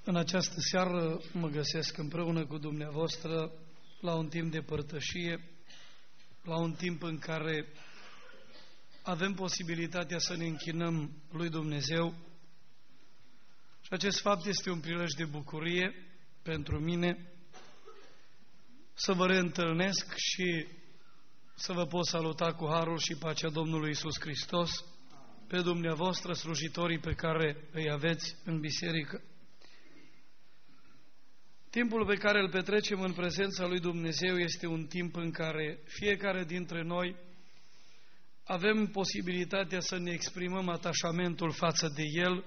În această seară mă găsesc împreună cu dumneavoastră la un timp de părtășie, la un timp în care avem posibilitatea să ne închinăm lui Dumnezeu și acest fapt este un prilej de bucurie pentru mine să vă reîntâlnesc și să vă pot saluta cu harul și pacea Domnului Iisus Hristos pe dumneavoastră, slujitorii pe care îi aveți în biserică. Timpul pe care îl petrecem în prezența lui Dumnezeu este un timp în care fiecare dintre noi avem posibilitatea să ne exprimăm atașamentul față de El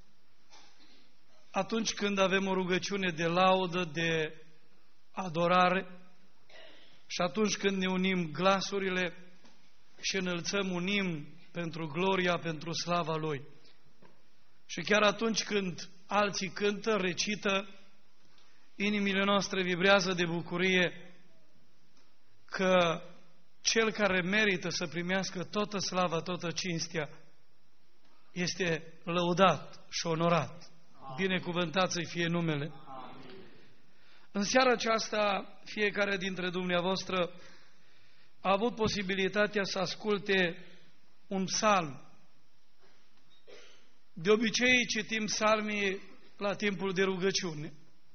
atunci când avem o rugăciune de laudă, de adorare și atunci când ne unim glasurile și înălțăm un imn pentru gloria, pentru slava Lui. Și chiar atunci când alții cântă, recită, inimile noastre vibrează de bucurie că Cel care merită să primească toată slava, toată cinstea, este lăudat și onorat. Binecuvântat să-i fie numele. În seara aceasta, fiecare dintre dumneavoastră a avut posibilitatea să asculte un psalm. De obicei citim psalmii la timpul de rugăciune.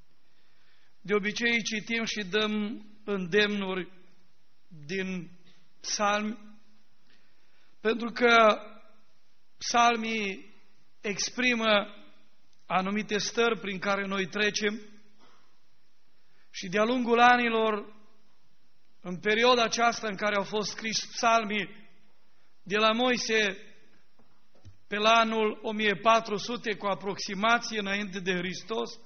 De obicei citim și dăm îndemnuri din psalmi, pentru că psalmii exprimă anumite stări prin care noi trecem și de-a lungul anilor, în perioada aceasta în care au fost scris psalmii, de la Moise pe la anul 1400 cu aproximație înainte de Hristos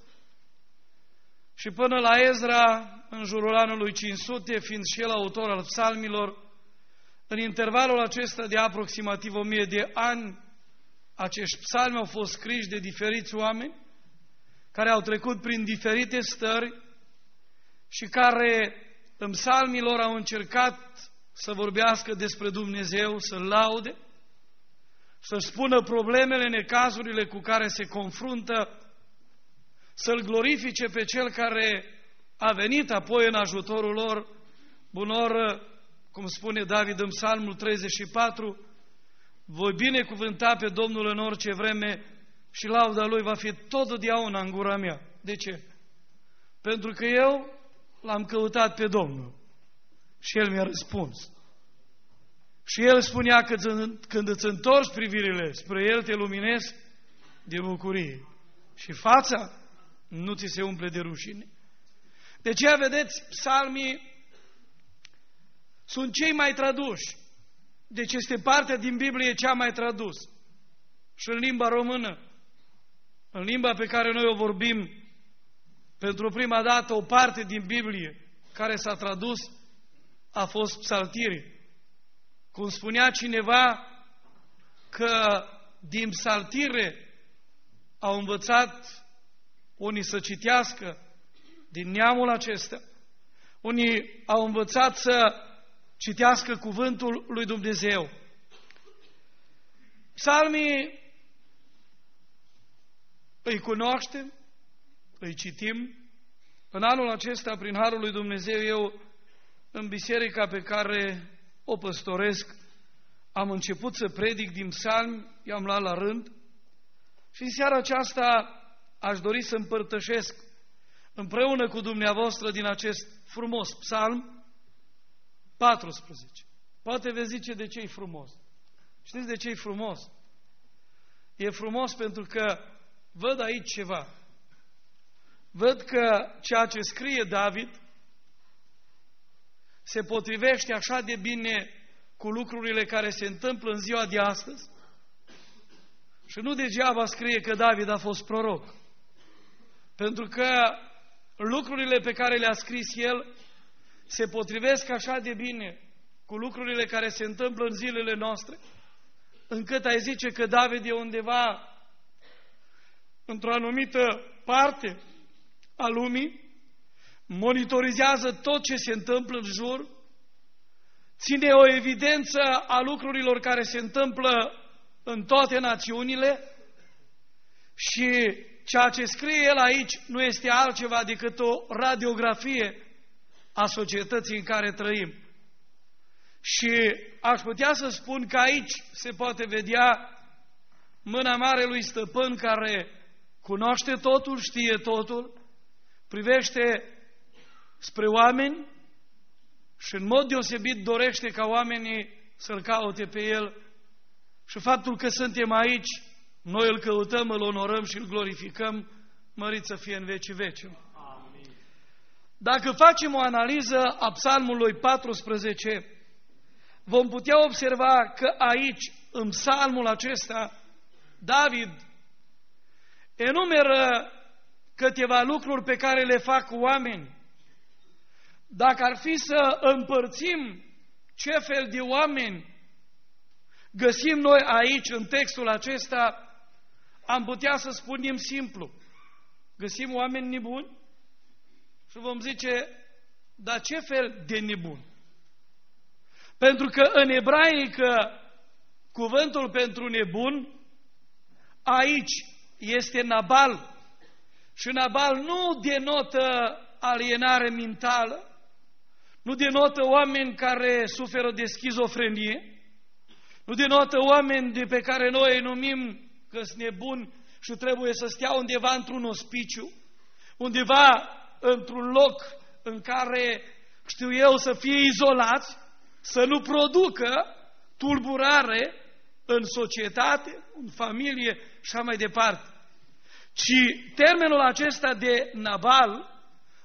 și până la Ezra în jurul anului 500, fiind și el autor al psalmilor, în intervalul acesta de aproximativ 1000 de ani, acești psalmi au fost scriși de diferiți oameni care au trecut prin diferite stări și care în psalmilor au încercat să vorbească despre Dumnezeu, să-L laude, să-și spună problemele, necazurile cu care se confruntă, să-L glorifice pe Cel care a venit apoi în ajutorul lor. Bunor, cum spune David în Psalmul 34, voi binecuvânta pe Domnul în orice vreme și lauda Lui va fi totdeauna în gura mea. De ce? Pentru că eu L-am căutat pe Domnul și El mi-a răspuns. Și El spunea că când îți întorci privirile spre El, te luminezi de bucurie și fața nu ți se umple de rușine. De aceea, vedeți, psalmii sunt cei mai traduși. Deci este partea din Biblie cea mai tradus. Și în limba română, în limba pe care noi o vorbim, pentru prima dată o parte din Biblie care s-a tradus a fost psaltirii. Cum spunea cineva că din psaltire au învățat unii să citească din neamul acesta, unii au învățat să citească cuvântul lui Dumnezeu. Psalmii îi cunoaștem, îi citim. În anul acesta, prin harul lui Dumnezeu, eu, în biserica pe care o păstoresc, am început să predic din psalmi, i-am luat la rând și în seara aceasta aș dori să împărtășesc împreună cu dumneavoastră din acest frumos psalm 14. Poate veți zice de ce e frumos. Știți de ce e frumos? E frumos pentru că văd aici ceva. Văd că ceea ce scrie David se potrivește așa de bine cu lucrurile care se întâmplă în ziua de astăzi. Și nu degeaba scrie că David a fost proroc. Pentru că lucrurile pe care le-a scris el se potrivesc așa de bine cu lucrurile care se întâmplă în zilele noastre, încât ai zice că David e undeva într-o anumită parte a lumii, monitorizează tot ce se întâmplă în jur, ține o evidență a lucrurilor care se întâmplă în toate națiunile și ceea ce scrie el aici nu este altceva decât o radiografie a societății în care trăim. Și aș putea să spun că aici se poate vedea mâna Marelui Stăpân care cunoaște totul, știe totul, privește spre oameni și în mod deosebit dorește ca oamenii să-L caute pe El. Și faptul că suntem aici, noi Îl căutăm, Îl onorăm și Îl glorificăm, mărit să fie în vecii vecilor. Dacă facem o analiză a Psalmului 14, vom putea observa că aici, în psalmul acesta, David enumeră câteva lucruri pe care le fac oameni. Dacă ar fi să împărțim ce fel de oameni găsim noi aici, în textul acesta, am putea să spunem simplu. Găsim oameni nebuni? Și vom zice, dar ce fel de nebun? Pentru că în ebraică cuvântul pentru nebun aici este Nabal. Și Nabal nu denotă alienare mentală, nu denotă oameni care suferă de schizofrenie, nu denotă oameni de pe care noi îi numim că sunt nebuni și trebuie să stea undeva într-un ospiciu, undeva într-un loc în care, știu eu, să fie izolați, să nu producă tulburare în societate, în familie și așa mai departe. Ci termenul acesta de Nabal,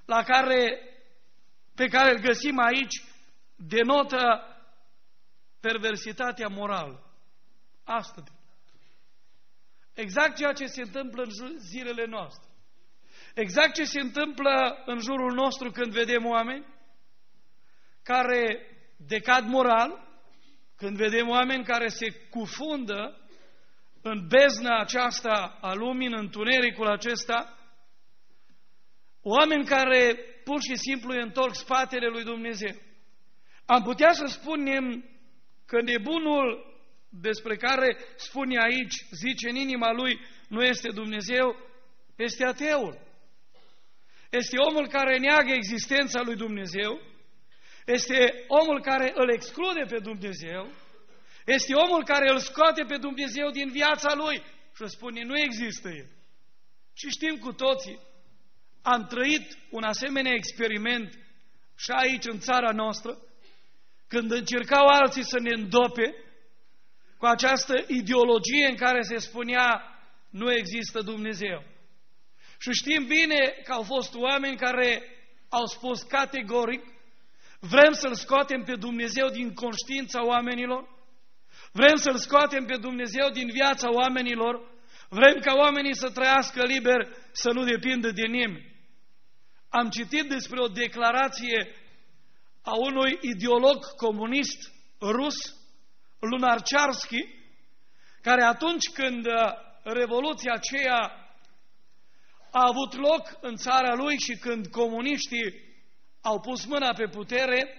pe care îl găsim aici, denotă perversitatea morală. Asta denotă. Exact ceea ce se întâmplă în zilele noastre. Exact ce se întâmplă în jurul nostru când vedem oameni care decad moral, când vedem oameni care se cufundă în bezna aceasta a lumii, în întunericul acesta, oameni care pur și simplu îi întorc spatele lui Dumnezeu. Am putea să spunem că nebunul despre care spune aici, zice în inima lui, nu este Dumnezeu, este ateul. Este omul care neagă existența lui Dumnezeu, este omul care îl exclude pe Dumnezeu, este omul care îl scoate pe Dumnezeu din viața lui și spune, nu există El. Și știm cu toții, am trăit un asemenea experiment și aici în țara noastră, când încercau alții să ne îndope cu această ideologie în care se spunea, nu există Dumnezeu. Și știm bine că au fost oameni care au spus categoric, vrem să-L scoatem pe Dumnezeu din conștiința oamenilor, vrem să-L scoatem pe Dumnezeu din viața oamenilor, vrem ca oamenii să trăiască liber, să nu depindă de nimeni. Am citit despre o declarație a unui ideolog comunist rus, Lunarcharski, care atunci când Revoluția aceea a avut loc în țara lui și când comuniștii au pus mâna pe putere,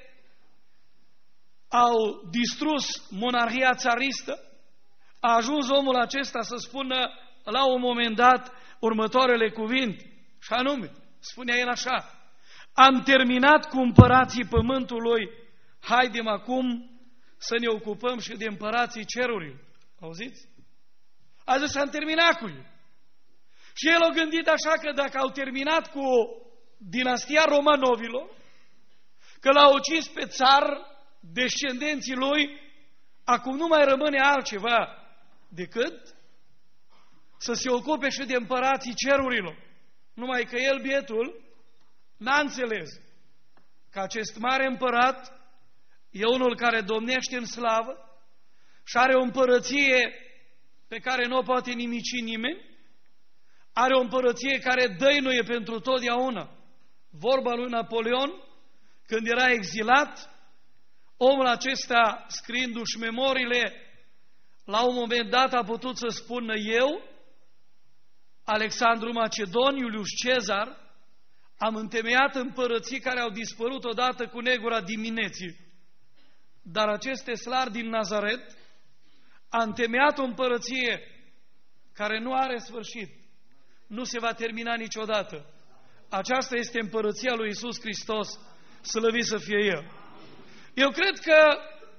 au distrus monarhia țaristă, a ajuns omul acesta să spună la un moment dat următoarele cuvinte, și anume, spunea el așa, am terminat cu împărații pământului, haidem acum să ne ocupăm și de împărații cerurilor. Auziți? A zis, am terminat cu ei. Și el a gândit așa că dacă au terminat cu dinastia Romanovilor, că l-au ucis pe țar, descendenții lui, acum nu mai rămâne altceva decât să se ocupe și de împărații cerurilor. Numai că el, bietul, n-a înțeles că acest mare împărat e unul care domnește în slavă și are o împărăție pe care nu o poate nimici nimeni, are o împărăție care dăinuie pentru totdeauna. Vorba lui Napoleon, când era exilat, omul acesta, scriindu-și memoriile, la un moment dat a putut să spună eu, Alexandru Macedon, Iulius Cezar, am întemeiat împărății care au dispărut odată cu negura dimineții. Dar acest teslar din Nazaret a întemeiat o împărăție care nu are sfârșit. nu se va termina niciodată. Aceasta este împărăția lui Iisus Hristos, slăvit să fie El. Eu cred că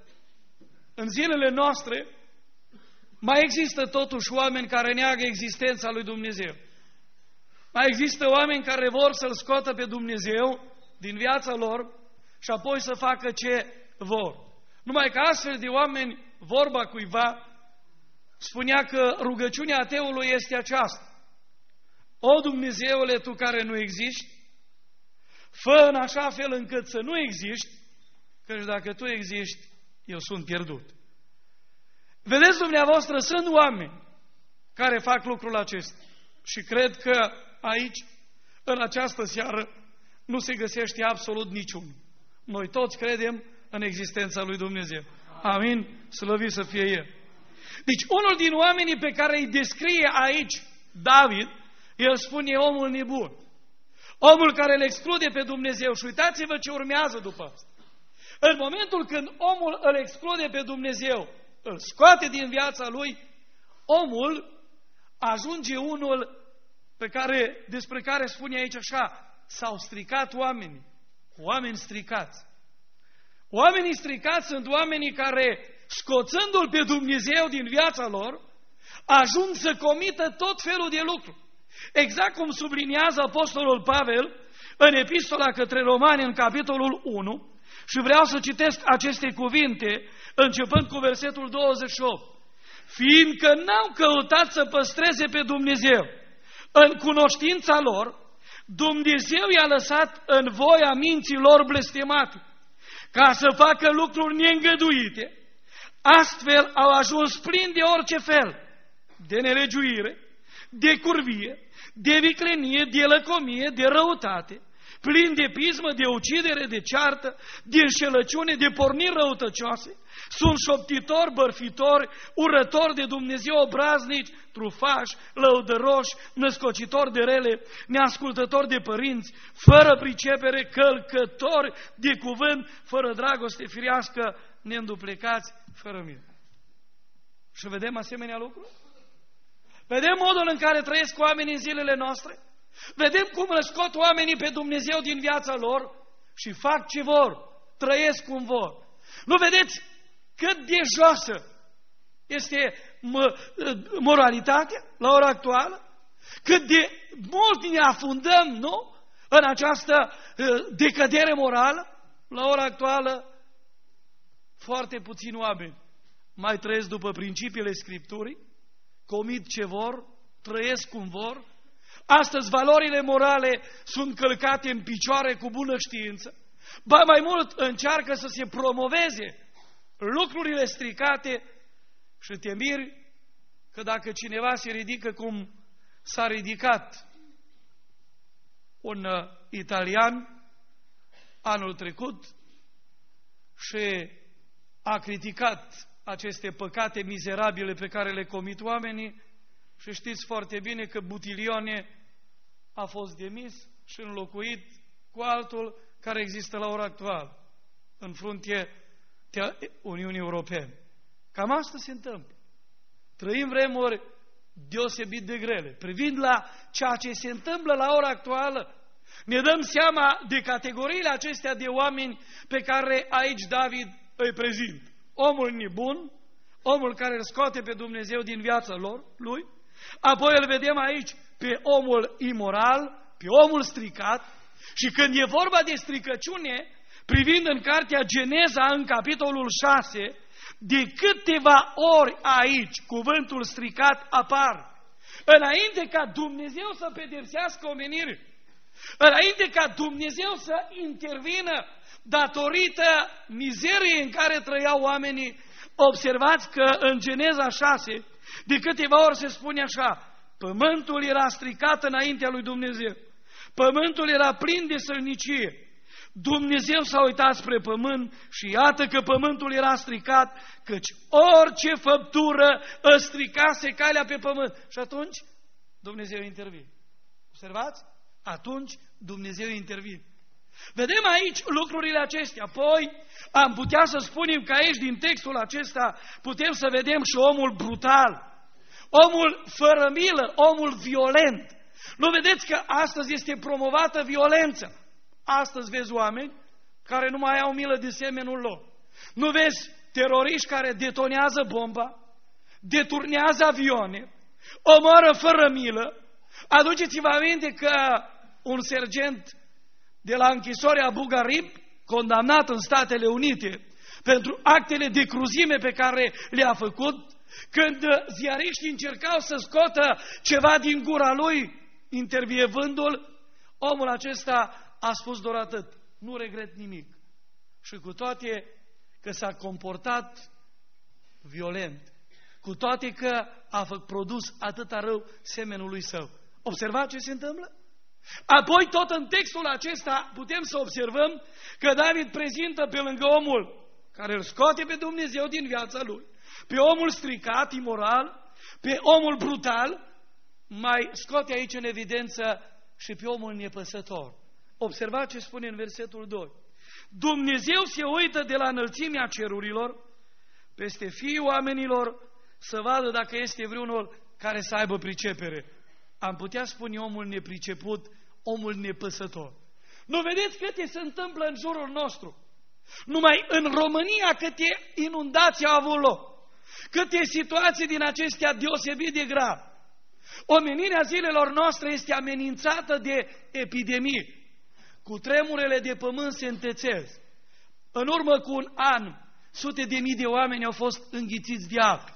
în zilele noastre mai există totuși oameni care neagă existența lui Dumnezeu. Mai există oameni care vor să-L scoată pe Dumnezeu din viața lor și apoi să facă ce vor. Numai că astfel de oameni, vorba cuiva, spunea că rugăciunea ateului este aceasta: O Dumnezeule, Tu care nu existi, fă în așa fel încât să nu existi, căci dacă Tu existi, eu sunt pierdut. Vedeți dumneavoastră, sunt oameni care fac lucrul acesta și cred că aici, în această seară, nu se găsește absolut niciun. Noi toți credem în existența lui Dumnezeu. Amin? Slăvit să fie El. Deci unul din oamenii pe care îi descrie aici David, el spune omul nebun. Omul care îl exclude pe Dumnezeu. Și uitați-vă ce urmează după asta. În momentul când omul îl exclude pe Dumnezeu, îl scoate din viața lui, omul ajunge unul despre care spune aici așa: s-au stricat oamenii. Oameni stricați. Oamenii stricați sunt oamenii care, scoțându-L pe Dumnezeu din viața lor, ajung să comită tot felul de lucruri. Exact cum subliniază Apostolul Pavel în Epistola către Romani, în capitolul 1, și vreau să citesc aceste cuvinte, începând cu versetul 28. Fiindcă n-au căutat să păstreze pe Dumnezeu în cunoștința lor, Dumnezeu i-a lăsat în voia minții lor blestemate, ca să facă lucruri neîngăduite. Astfel au ajuns plini de orice fel de nelegiuire, de curvie, de viclenie, de lăcomie, de răutate, plini de pismă, de ucidere, de ceartă, de înșelăciune, de porniri răutăcioase. Sunt șoptitori, bărfitori, urători de Dumnezeu, obraznici, trufași, lăudăroși, născocitori de rele, neascultători de părinți, fără pricepere, călcători de cuvânt, fără dragoste firească, neînduplecați, fără milă. Și vedem asemenea lucruri? Vedem modul în care trăiesc oamenii în zilele noastre? Vedem cum îl scot oamenii pe Dumnezeu din viața lor și fac ce vor, trăiesc cum vor. Nu vedeți cât de joasă este moralitatea la ora actuală? Cât de mult ne afundăm, nu? În această decădere morală? La ora actuală, foarte puțini oameni mai trăiesc după principiile Scripturii, comit ce vor, trăiesc cum vor. Astăzi valorile morale sunt călcate în picioare cu bună știință. Ba mai mult, încearcă să se promoveze lucrurile stricate și te miri că dacă cineva se ridică cum s-a ridicat un italian anul trecut și a criticat aceste păcate mizerabile pe care le comit oamenii, și știți foarte bine că Butilione a fost demis și înlocuit cu altul care există la ora actuală în fruntea Uniunii Europene. Cam asta se întâmplă. Trăim vremuri deosebit de grele. Privind la ceea ce se întâmplă la ora actuală, ne dăm seama de categoriile acestea de oameni pe care aici David îi prezintă. Omul nebun, omul care îl scoate pe Dumnezeu din viața lui, apoi îl vedem aici pe omul imoral, pe omul stricat, și când e vorba de stricăciune, privind în cartea Geneza, în capitolul 6, de câteva ori aici cuvântul stricat apare. Înainte ca Dumnezeu să pedepsească omenirea, înainte ca Dumnezeu să intervină datorită mizeriei în care trăiau oamenii, observați că în Geneza 6, de câteva ori se spune așa: pământul era stricat înaintea lui Dumnezeu, pământul era plin de sălnicie. Dumnezeu s-a uitat spre pământ și iată că pământul era stricat, căci orice făptură îți stricase calea pe pământ. Și atunci Dumnezeu intervine. Observați? Atunci Dumnezeu intervine. Vedem aici lucrurile acestea. Apoi am putea să spunem că aici, din textul acesta, putem să vedem și omul brutal, omul fără milă, omul violent, Nu vedeți că astăzi este promovată violența? Astăzi vezi oameni care nu mai au milă de semenul lor. Nu vezi teroriști care detonează bomba, deturnează avioane, omoară fără milă. Aduceți-vă aminte că un sergent de la închisoarea Abu Ghraib, condamnat în Statele Unite pentru actele de cruzime pe care le-a făcut, când ziariștii încercau să scoată ceva din gura lui, intervievându-l, omul acesta a spus doar atât: nu regret nimic. Și cu toate că s-a comportat violent, cu toate că a produs atâta rău semenului său. Observați ce se întâmplă? Apoi tot în textul acesta putem să observăm că David prezintă pe lângă omul care îl scoate pe Dumnezeu din viața lui, pe omul stricat, imoral, pe omul brutal, mai scoate aici în evidență și pe omul nepăsător. Observați ce spune în versetul 2. Dumnezeu se uită de la înălțimea cerurilor peste fiii oamenilor să vadă dacă este vreunul care să aibă pricepere. Am putea spune omul nepriceput, omul nepăsător. Nu vedeți câte se întâmplă în jurul nostru? Numai în România câte inundații au avut loc, câte situații din acestea deosebit de grav. Omenirea zilelor noastre este amenințată de epidemie. Cu tremurele de pământ se întețesc. În urmă cu un an, sute de mii de oameni au fost înghițiți de apă.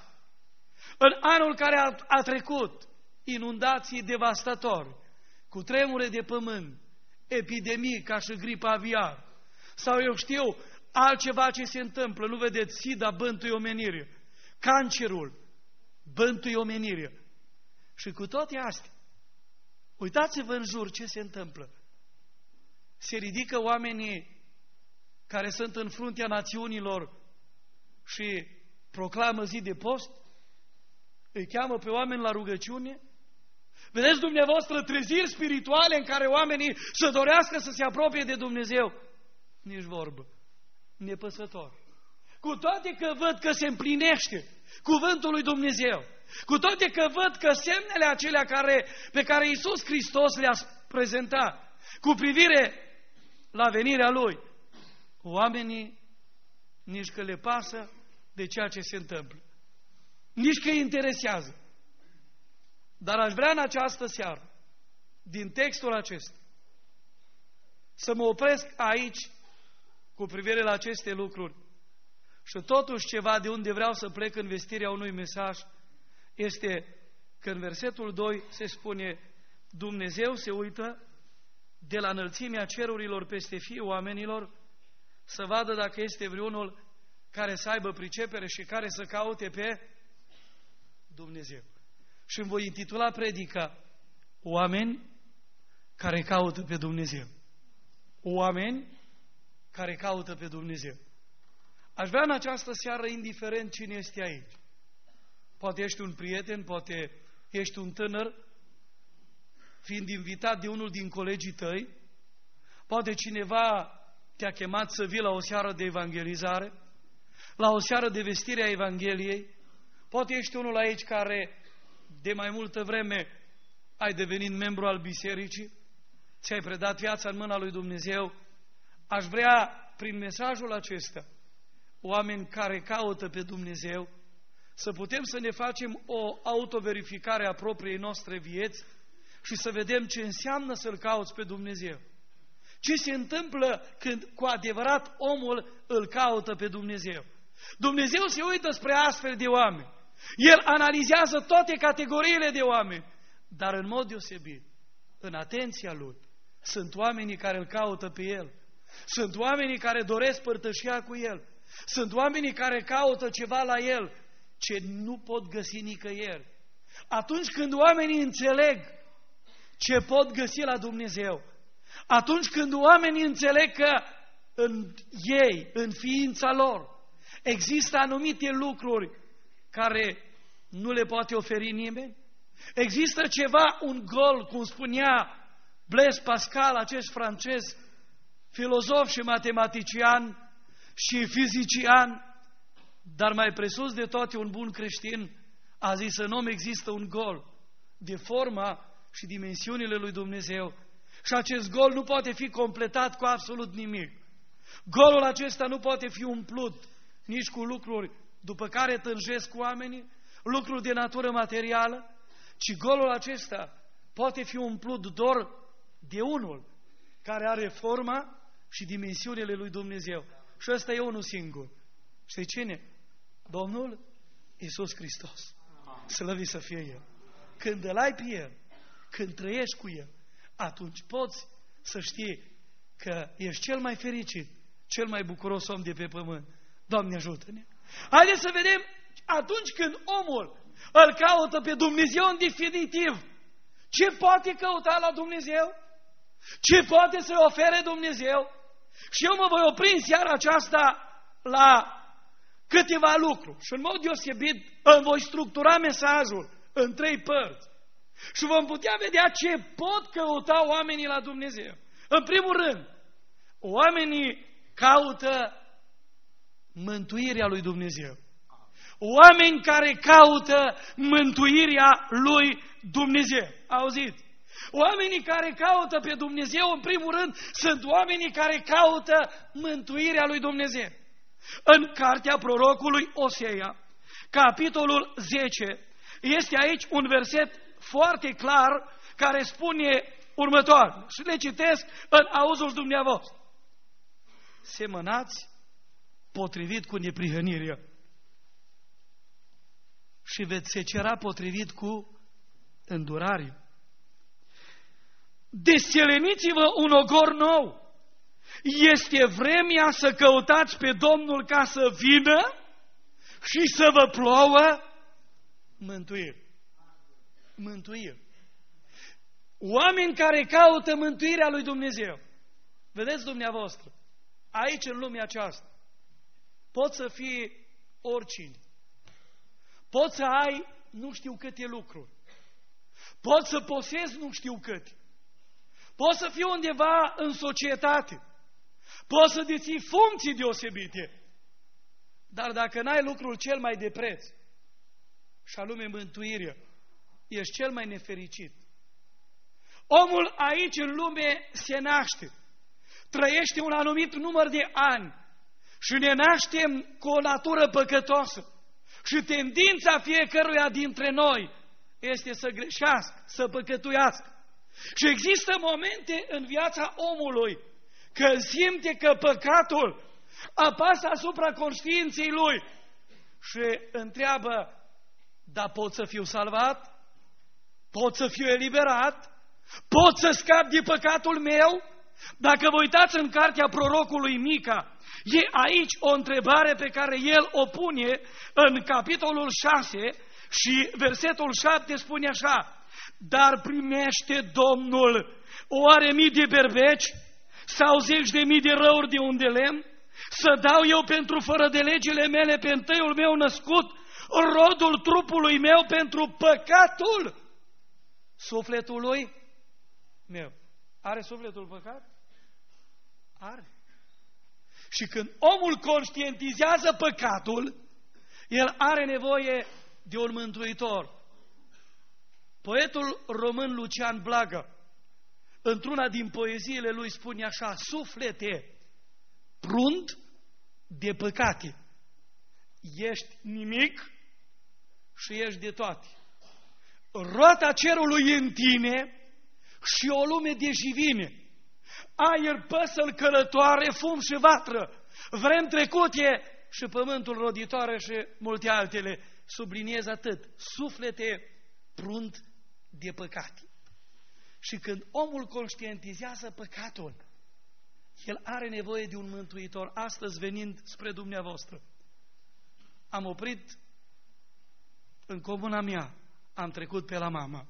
În anul care a trecut, inundații devastatoare, cu tremure de pământ, epidemii ca și gripa aviară, sau eu știu, altceva ce se întâmplă. Nu vedeți, SIDA bântuie omenirea, cancerul bântuie omenirea. Și cu toate astea, uitați-vă în jur ce se întâmplă. Se ridică oamenii care sunt în fruntea națiunilor și proclamă zi de post, îi cheamă pe oameni la rugăciune. Vedeți dumneavoastră treziri spirituale în care oamenii să dorească să se apropie de Dumnezeu? Nici vorbă. Nepăsător. Cu toate că văd că se împlinește cuvântul lui Dumnezeu, cu toate că văd că semnele acelea pe care Iisus Hristos le-a prezentat cu privire la venirea Lui, oamenii nici că le pasă de ceea ce se întâmplă, nici că îi interesează. Dar aș vrea în această seară, din textul acesta, să mă opresc aici cu privire la aceste lucruri. Și totuși ceva de unde vreau să plec în vestirea unui mesaj este că în versetul 2 se spune: Dumnezeu se uită de la înălțimea cerurilor peste fiii oamenilor să vadă dacă este vreunul care să aibă pricepere și care să caute pe Dumnezeu. Și îmi voi intitula predica: Oameni care caută pe Dumnezeu. Oameni care caută pe Dumnezeu. Aș vrea în această seară, indiferent cine este aici, poate ești un prieten, poate ești un tânăr, fiind invitat de unul din colegii tăi, poate cineva te-a chemat să vii la o seară de evangelizare, la o seară de vestire a Evangheliei, poate ești unul aici care de mai multă vreme ai devenit membru al bisericii, ți-ai predat viața în mâna lui Dumnezeu. Aș vrea, prin mesajul acesta, oameni care caută pe Dumnezeu, să putem să ne facem o autoverificare a propriei noastre vieți și să vedem ce înseamnă să-L cauți pe Dumnezeu. Ce se întâmplă când cu adevărat omul îl caută pe Dumnezeu. Dumnezeu se uită spre astfel de oameni. El analizează toate categoriile de oameni, dar în mod deosebit, în atenția Lui, sunt oamenii care îl caută pe El. Sunt oamenii care doresc părtășia cu El. Sunt oamenii care caută ceva la El ce nu pot găsi nicăieri. Atunci când oamenii înțeleg ce pot găsi la Dumnezeu, atunci când oamenii înțeleg că în ei, în ființa lor, există anumite lucruri care nu le poate oferi nimeni, există ceva, un gol, cum spunea Blaise Pascal, acest francez, filozof și matematician și fizician, dar mai presus de toate un bun creștin, a zis: în om există un gol de forma și dimensiunile lui Dumnezeu. Și acest gol nu poate fi completat cu absolut nimic. Golul acesta nu poate fi umplut nici cu lucruri după care tânjesc oamenii, lucruri de natură materială, ci golul acesta poate fi umplut doar de unul care are forma și dimensiunile lui Dumnezeu. Și ăsta e unul singur. Știi cine? Domnul Iisus Hristos. Slăvit să fie El. Când îl ai pe El, când trăiești cu El, atunci poți să știi că ești cel mai fericit, cel mai bucuros om de pe pământ. Doamne, ajută-ne! Haideți să vedem, atunci când omul îl caută pe Dumnezeu în definitiv, ce poate căuta la Dumnezeu? Ce poate să-i ofere Dumnezeu? Și eu mă voi opri în seara aceasta la câteva lucruri. Și în mod deosebit îmi voi structura mesajul în 3 părți. Și vom putea vedea ce pot căuta oamenii la Dumnezeu. În primul rând, oamenii caută mântuirea lui Dumnezeu. Oameni care caută mântuirea lui Dumnezeu. Auziți? Oamenii care caută pe Dumnezeu, în primul rând, sunt oamenii care caută mântuirea lui Dumnezeu. În cartea prorocului Osea, capitolul 10, este aici un verset foarte clar care spune următoarele. Și le citesc în auzul dumneavoastră. Semănați potrivit cu neprihănirea și veți secera potrivit cu îndurare. Desceleniți-vă un ogor nou. Este vremea să căutați pe Domnul ca să vină și să vă plouă mântuire. Mântuire. Oameni care caută mântuirea lui Dumnezeu. Vedeți dumneavoastră, aici în lumea aceasta, poți să fii oricine. Poți să ai nu știu câte lucruri. Poți să posezi nu știu câte. Poți să fii undeva în societate. Poți să deții funcții deosebite. Dar dacă n-ai lucrul cel mai de preț, și anume mântuirea, ești cel mai nefericit. Omul aici în lume se naște. Trăiește un anumit număr de ani. Și ne naștem cu o natură păcătoasă. Și tendința fiecăruia dintre noi este să greșească, să păcătuiască. Și există momente în viața omului când simte că păcatul apasă asupra conștiinței lui și întreabă, dar pot să fiu salvat? Pot să fiu eliberat? Pot să scap de păcatul meu? Dacă vă uitați în cartea prorocului Mica, e aici o întrebare pe care el o pune în capitolul 6 și versetul 7 spune așa: dar primește Domnul oare mii de berbeci sau 10.000 de răuri de un de lemn? Să dau eu pentru fără de legile mele pe întâiul meu născut, rodul trupului meu pentru păcatul sufletului meu. Are sufletul păcat? Are. Și când omul conștientizează păcatul, el are nevoie de un mântuitor. Poetul român Lucian Blaga, într-una din poeziile lui, spune așa: suflete prunt de păcate, ești nimic și ești de toate. Roata cerului în tine și o lume de jivine, aer, păsări călătoare, fum și vatră, vrem trecute și pământul roditoare și multe altele. Subliniez atât: suflete prunt de păcate. Și când omul conștientizează păcatul, el are nevoie de un mântuitor. Astăzi, venind spre dumneavoastră, am oprit în comuna mea, am trecut pe la Mama.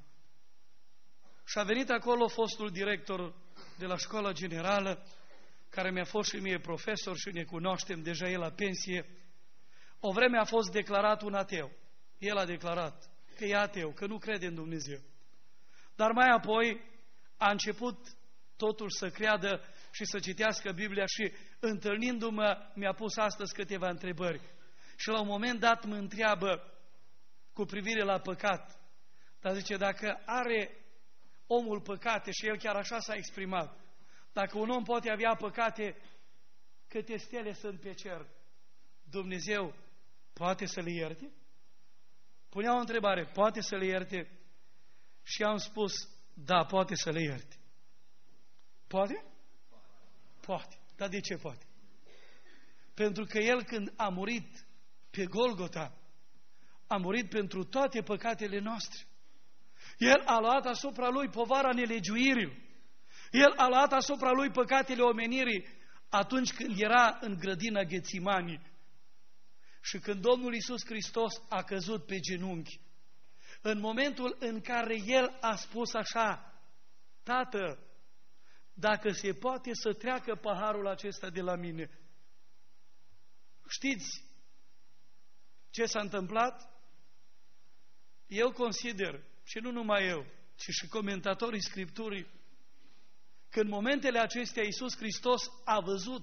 Și a venit acolo fostul director de la școala generală, care mi-a fost și mie profesor și ne cunoaștem, deja el la pensie. O vreme a fost declarat un ateu. El a declarat că e ateu, că nu crede în Dumnezeu. Dar mai apoi a început totuși să creadă și să citească Biblia și, întâlnindu-mă, mi-a pus astăzi câteva întrebări. Și la un moment dat mă întreabă cu privire la păcat. Dar zice, dacă are omul păcate și el chiar așa s-a exprimat. Dacă un om poate avea păcate, câte stele sunt pe cer, Dumnezeu poate să le ierte? Punea o întrebare, poate să le ierte? Și am spus, da, poate să le ierte. Poate? Poate. Dar de ce poate? Pentru că El, când a murit pe Golgota, a murit pentru toate păcatele noastre. El a luat asupra Lui povara nelegiuirilor. El a luat asupra Lui păcatele omenirii atunci când era în grădina Ghețimani. Și când Domnul Iisus Hristos a căzut pe genunchi, în momentul în care El a spus așa, Tată, dacă se poate să treacă paharul acesta de la mine. Știți ce s-a întâmplat? Eu consider, și nu numai eu, ci și comentatorii Scripturii, că în momentele acestea Iisus Hristos a văzut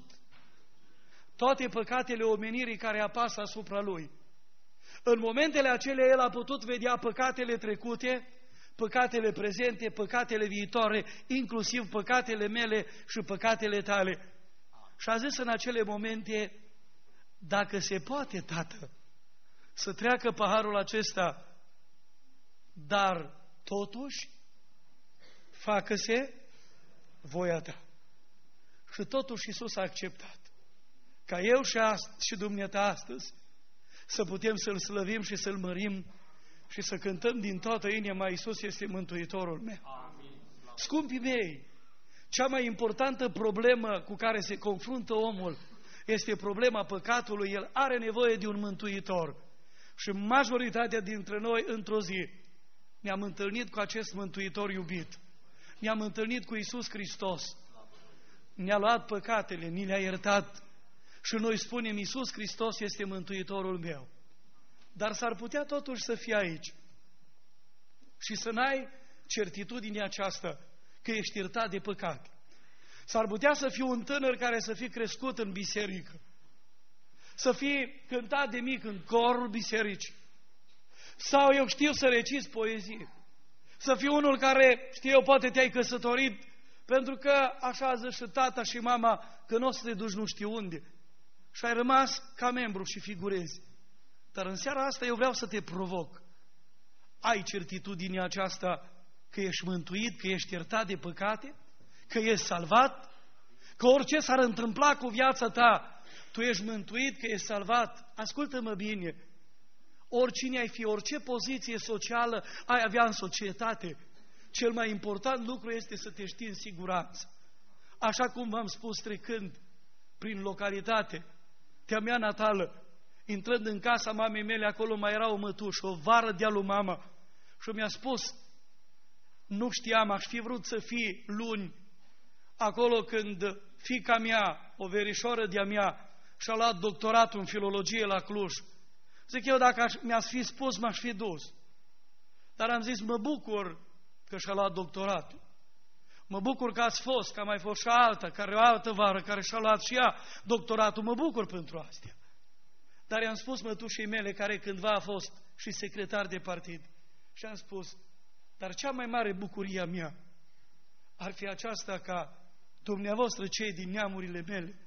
toate păcatele omenirii care apasă asupra Lui. În momentele acelea El a putut vedea păcatele trecute, păcatele prezente, păcatele viitoare, inclusiv păcatele mele și păcatele tale. Și a zis în acele momente, dacă se poate, Tată, să treacă paharul acesta, dar totuși facă-se voia ta. Și totuși Iisus a acceptat ca eu și dumneata astăzi să putem să-L slăvim și să-L mărim și să cântăm din toată inima, Iisus este Mântuitorul meu. Amin. Scumpii mei, cea mai importantă problemă cu care se confruntă omul este problema păcatului. El are nevoie de un mântuitor. Și majoritatea dintre noi, într-o zi, ne-am întâlnit cu acest mântuitor iubit. Ne-am întâlnit cu Iisus Hristos. Ne-a luat păcatele, ni le-a iertat. Și noi spunem, Iisus Hristos este Mântuitorul meu. Dar s-ar putea totuși să fii aici și să n-ai certitudinea aceasta că ești iertat de păcate. S-ar putea să fii un tânăr care să fie crescut în biserică, să fie cântat de mic în corul bisericii, sau eu știu să reciți poezie, să fii unul care, știu eu, poate te-ai căsătorit pentru că așa a zis și tata și mama că nu o să te duci nu știu unde și ai rămas ca membru și figurezi. Dar în seara asta eu vreau să te provoc. Ai certitudinea aceasta că ești mântuit, că ești iertat de păcate, că ești salvat, că orice s-ar întâmpla cu viața ta, tu ești mântuit, că ești salvat. Ascultă-mă bine, oricine ai fi, orice poziție socială ai avea în societate, cel mai important lucru este să te știi în siguranță. Așa cum v-am spus trecând prin localitate, tea mea natală, intrând în casa mamei mele, acolo mai era o mătușă, o vară de-a lui mama. Și mi-a spus, nu știam, aș fi vrut să fii luni, acolo când fiica mea, o verișoară de-a mea, și-a luat doctoratul în filologie la Cluj. Zic eu, dacă mi-ați fi spus, m-aș fi dus. Dar am zis, mă bucur că și-a luat doctoratul. Mă bucur că ați fost, că a mai fost și alta, care o altă vară, care și-a luat și ea doctoratul. Mă bucur pentru astea. Dar i-am spus mătușei mele, care cândva a fost și secretar de partid, și am spus, dar cea mai mare bucurie a mea ar fi aceasta ca dumneavoastră, cei din neamurile mele,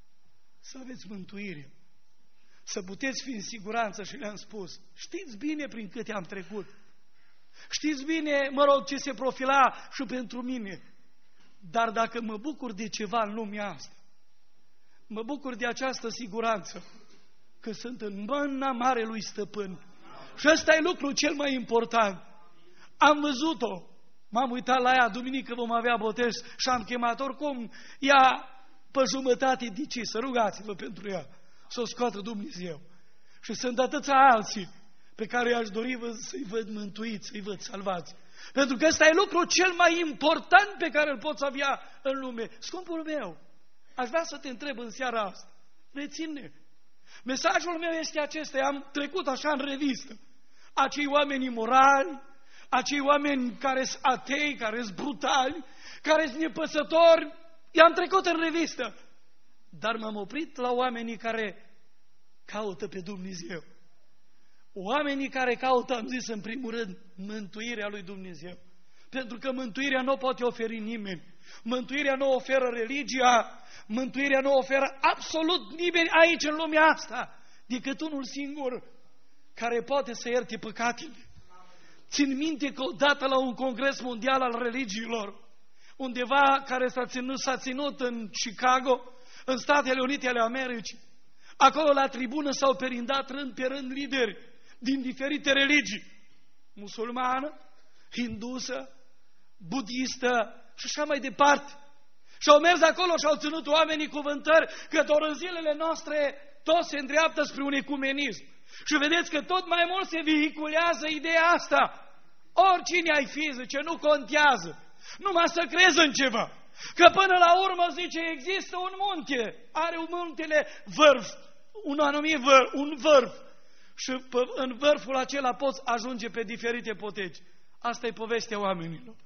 să aveți mântuire, să puteți fi în siguranță. Și le-am spus, știți bine prin câte am trecut, știți bine, mă rog, ce se profila și pentru mine, dar dacă mă bucur de ceva în lumea asta, mă bucur de această siguranță, că sunt în mâna Marelui Stăpân. Și ăsta e lucrul cel mai important. Am văzut-o, m-am uitat la ea, duminică vom avea botez și am chemat oricum ea pe jumătate decisă, rugați-vă pentru ea, să o scoată Dumnezeu. Și sunt atâția alții pe care i-aș dori să-i văd mântuiți, să-i văd salvați. Pentru că ăsta e lucrul cel mai important pe care îl poți avea în lume. Scumpul meu, aș vrea să te întreb în seara asta, reține. Mesajul meu este acesta, am trecut așa în revistă. Acei oameni imorali, acei oameni care sunt atei, care sunt brutali, care sunt nepăsători, i-am trecut în revistă. Dar m-am oprit la oamenii care caută pe Dumnezeu. Oamenii care caută, am zis în primul rând, mântuirea lui Dumnezeu. Pentru că mântuirea nu o poate oferi nimeni. Mântuirea nu o oferă religia, mântuirea nu o oferă absolut nimeni aici în lumea asta, decât unul singur care poate să ierte păcatele. Țin minte că odată la un congres mondial al religiilor, undeva care s-a ținut în Chicago, în Statele Unite ale Americii, acolo la tribună s-au perindat rând pe rând lideri din diferite religii, musulmană, hindusă, budistă și așa mai departe. Și au mers acolo și au ținut oamenii cuvântări că doar în zilele noastre tot se îndreaptă spre un ecumenism. Și vedeți că tot mai mult se vehiculează ideea asta. Oricine ai fi, zice, nu contează. Numai să crezi în ceva. Că până la urmă, zice, există un munte. Are un muntele vârf. Un anumit un vârf. Și în vârful acela poți ajunge pe diferite poteci. Asta e povestea oamenilor.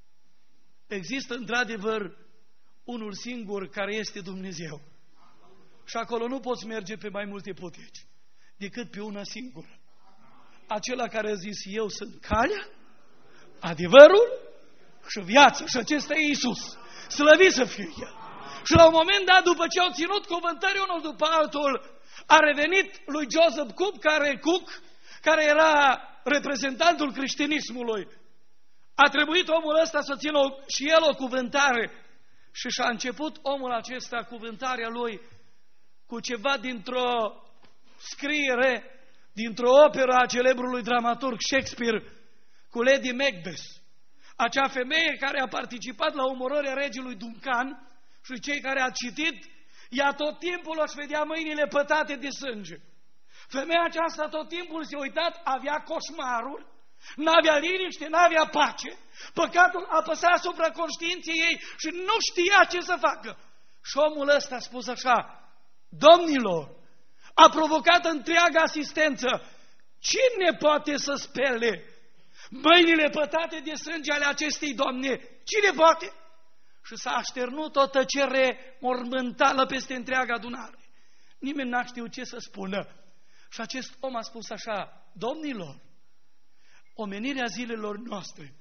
Există într-adevăr unul singur care este Dumnezeu. Și acolo nu poți merge pe mai multe poteci decât pe una singură. Acela care a zis, eu sunt calea, adevărul și viața. Și acesta e Iisus. Slăvit să fie El. Și la un moment dat, după ce au ținut cuvântări unul după altul, a revenit lui Joseph Cook, care era reprezentantul creștinismului. A trebuit omul ăsta să țină și el o cuvântare. Și și-a început omul acesta cuvântarea lui cu ceva dintr-o scriere, dintr-o operă a celebrului dramaturg Shakespeare, cu Lady Macbeth. Acea femeie care a participat la omorârea regelui Duncan și cei care a citit, ea tot timpul își vedea mâinile pătate de sânge. Femeia aceasta tot timpul se uitat, avea coșmaruri, n-avea liniște, n-avea pace, păcatul apăsa asupra conștiinței ei și nu știa ce să facă. Și omul ăsta a spus așa, domnilor, a provocat întreaga asistență, cine poate să spele mâinile pătate de sânge ale acestei doamne? Cine poate? Și s-a așternut o tăcere mormântală peste întreaga adunare. Nimeni n-a știut ce să spună. Și acest om a spus așa, domnilor, omenirea zilelor noastre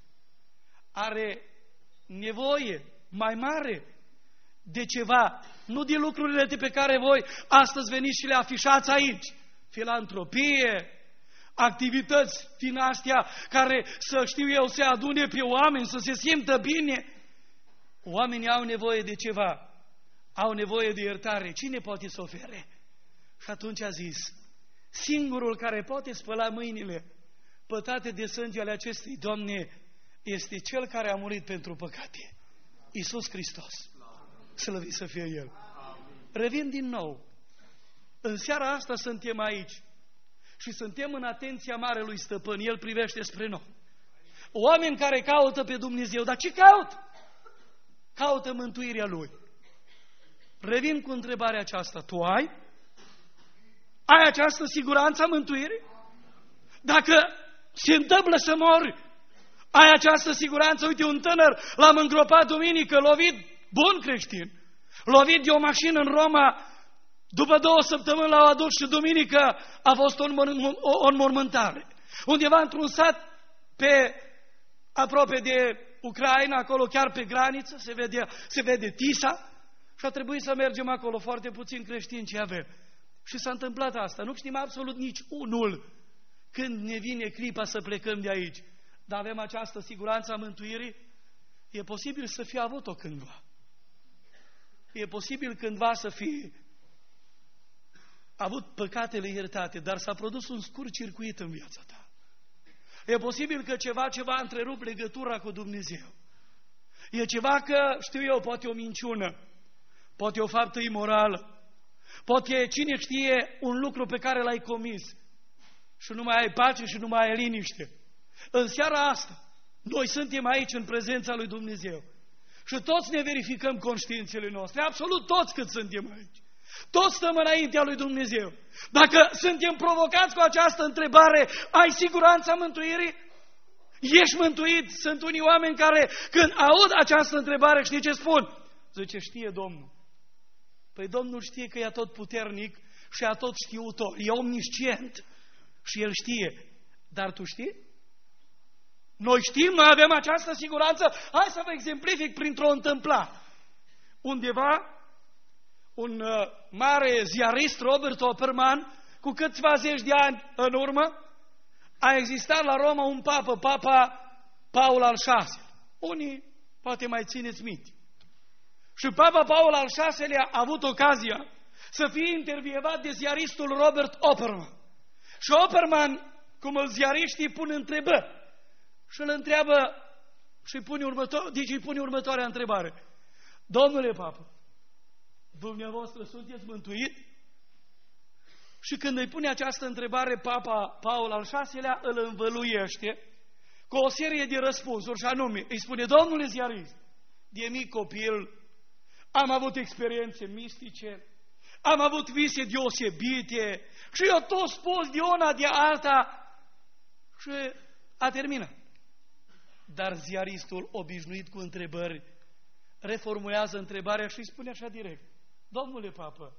are nevoie mai mare de ceva, nu de lucrurile de pe care voi astăzi veniți și le afișați aici. Filantropie, activități din astea care, să știu eu, se adune pe oameni, să se simtă bine. Oamenii au nevoie de ceva, au nevoie de iertare. Cine poate să ofere? Și atunci a zis, singurul care poate spăla mâinile pătate de sânge ale acestei Doamne este Cel care a murit pentru păcate. Iisus Hristos. Slăvit să fie El. Revin din nou. În seara asta suntem aici și suntem în atenția Marelui Stăpân. El privește spre noi. Oameni care caută pe Dumnezeu. Dar ce caută? Caută mântuirea Lui. Revin cu întrebarea aceasta. Tu ai? Ai această siguranță a mântuirii? Dacă se întâmplă să mori, ai această siguranță? Uite, un tânăr l-am îngropat duminică, lovit, bun creștin, lovit de o mașină în Roma, după 2 săptămâni l-au adus și duminică a fost o înmormântare. Undeva într-un sat aproape de Ucraina, acolo chiar pe graniță, se vede Tisa și a trebuit să mergem acolo, foarte puțin creștini ce avem. Și s-a întâmplat asta. Nu știm absolut nici unul când ne vine clipa să plecăm de aici. Dar avem această siguranță a mântuirii? E posibil să fi avut-o cândva. E posibil cândva să fi avut păcatele iertate, dar s-a produs un scurt circuit în viața ta. E posibil că ceva a întrerupt legătura cu Dumnezeu. E ceva că, știu eu, poate o minciună, poate o faptă imorală, poate, cine știe, un lucru pe care l-ai comis și nu mai ai pace și nu mai ai liniște. În seara asta, noi suntem aici în prezența lui Dumnezeu și toți ne verificăm conștiințele noastre, absolut toți cât suntem aici. Toți stăm înaintea lui Dumnezeu. Dacă suntem provocați cu această întrebare, ai siguranța mântuirii? Ești mântuit? Sunt unii oameni care, când aud această întrebare, știi ce spun? Zice, știe Domnul. Păi Domnul știe că e atotputernic și e tot știutor, e omniscient și El știe. Dar tu știi? Noi știm, noi avem această siguranță. Hai să vă exemplific printr-o întâmplare. Undeva, un mare ziarist, Robert Opperman, cu câțiva zeci de ani în urmă, a existat la Roma un papă, Papa Paul al VI-lea. Unii poate mai țineți minte. Și Papa Paul al VI-lea a avut ocazia să fie intervievat de ziaristul Robert Opperman. Și Opperman, cum îl ziariștii, pun întrebări. Și îl întreabă și îi pune următoarea întrebare. Domnule papă, dumneavoastră sunteți mântuit? Și când îi pune această întrebare, Papa Paul al VI-lea îl învăluiește cu o serie de răspunsuri, și anume, îi spune, domnule ziarist, de mic copil am avut experiențe mistice, am avut vise deosebite și eu tot spus de una de alta și a terminat. Dar ziaristul, obișnuit cu întrebări, reformulează întrebarea și îi spune așa direct, domnule papă,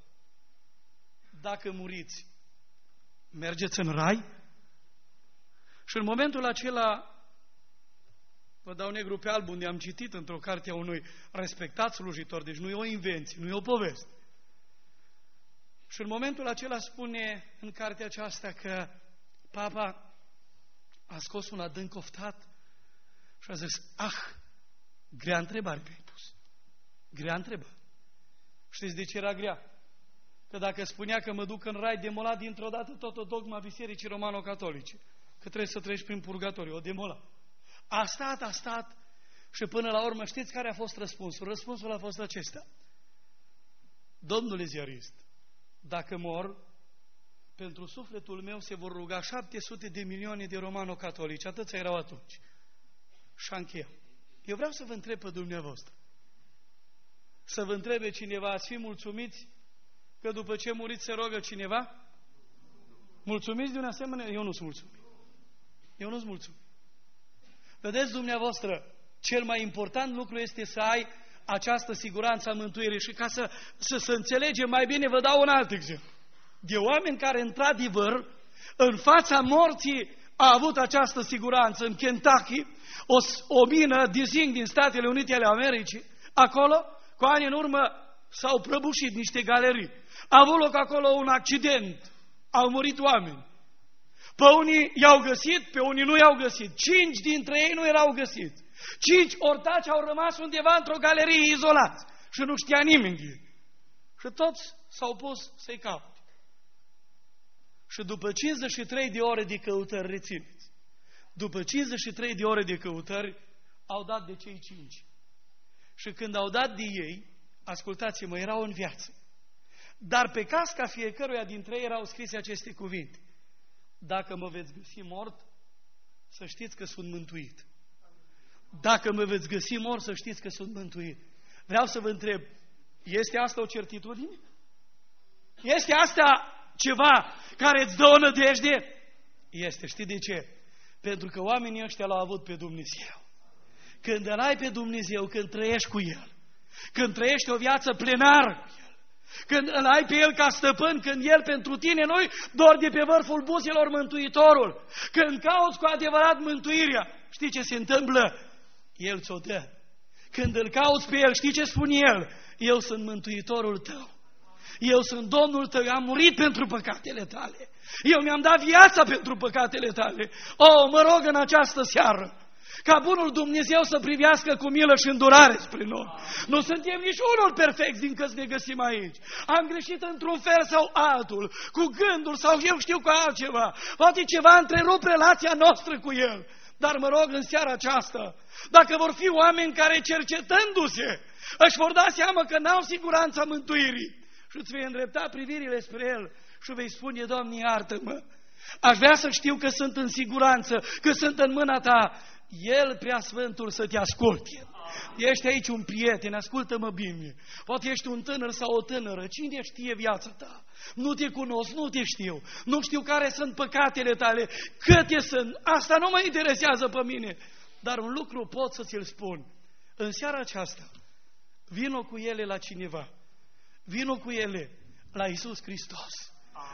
dacă muriți, mergeți în rai? Și în momentul acela, vă dau negru pe alb, unde am citit într-o carte a unui respectat slujitor, deci nu e o invenție, nu e o poveste. Și în momentul acela spune în cartea aceasta că papa a scos un adânc oftat și a zis, grea întrebare mi-ai pus. Grea întrebare. Știți de ce era grea? Că dacă spunea că mă duc în rai, demola dintr-o dată tot o dogma Bisericii Romano-Catolice. Că trebuie să treci prin purgatoriu, o demola. A stat și până la urmă știți care a fost răspunsul? Răspunsul a fost acesta. Domnule ziarist, dacă mor, pentru sufletul meu se vor ruga 700 de milioane de romano-catolici, atâția erau atunci. Și-a încheiat. Eu vreau să vă întreb pe dumneavoastră, să vă întrebe cineva, ați fi mulțumiți că după ce muriți se rogă cineva? Mulțumiți de un asemenea? Eu nu sunt mulțumit. Eu nu sunt mulțumit. Vedeți dumneavoastră, cel mai important lucru este să ai această siguranță a mântuirii și ca să înțelegem mai bine, vă dau un alt exemplu. De oameni care, într-adevăr, în fața morții a avut această siguranță. În Kentucky, o mină de zinc din Statele Unite ale Americii, acolo, cu ani în urmă, s-au prăbușit niște galerii. A avut loc acolo un accident. Au murit oameni. Pe unii i-au găsit, pe unii nu i-au găsit. 5 dintre ei nu erau găsiți. 5 ortaci au rămas undeva într-o galerie izolați. Și nu știa nimeni de ei. Și toți s-au pus să-i caute. Și după 53 de ore de căutări, rețineți, după 53 de ore de căutări, au dat de cei 5. Și când au dat de ei, ascultați-mă, erau în viață. Dar pe casca fiecăruia dintre ei erau scrise aceste cuvinte. Dacă mă veți găsi mort, să știți că sunt mântuit. Dacă mă veți găsi mort, să știți că sunt mântuit. Vreau să vă întreb, este asta o certitudine? Este asta ceva care îți dă o nădejde? Este. Știi de ce? Pentru că oamenii ăștia l-au avut pe Dumnezeu. Când îl ai pe Dumnezeu, când trăiești cu El, când trăiești o viață plenară cu El, când îl ai pe El ca stăpân, când El pentru tine nu-i doar de pe vârful buzilor Mântuitorul, când cauți cu adevărat mântuirea, știi ce se întâmplă? El ți-o dă. Când îl cauți pe El, știi ce spune El? Eu sunt Mântuitorul tău. Eu sunt Domnul tău, am murit pentru păcatele tale. Eu mi-am dat viața pentru păcatele tale. Mă rog în această seară ca bunul Dumnezeu să privească cu milă și îndurare spre noi. Nu suntem nici unul perfecți din că ne găsim aici. Am greșit într-un fel sau altul, cu gândul sau eu știu cu altceva. Poate ceva întrerup relația noastră cu El. Dar mă rog în seara aceasta, dacă vor fi oameni care cercetându-se își vor da seama că n-au siguranța mântuirii și îți vei îndrepta privirile spre El și vei spune, Doamne, iartă-mă, aș vrea să știu că sunt în siguranță, că sunt în mâna Ta. El, Preasfântul, să te asculte. Ești aici un prieten, ascultă-mă bine. Poate ești un tânăr sau o tânără, cine știe viața ta? Nu te cunosc, nu te știu, nu știu care sunt păcatele tale, câte sunt, asta nu mă interesează pe mine. Dar un lucru pot să ți-l spun. În seara aceasta, vino cu ele la cineva. Vino cu ele la Iisus Hristos.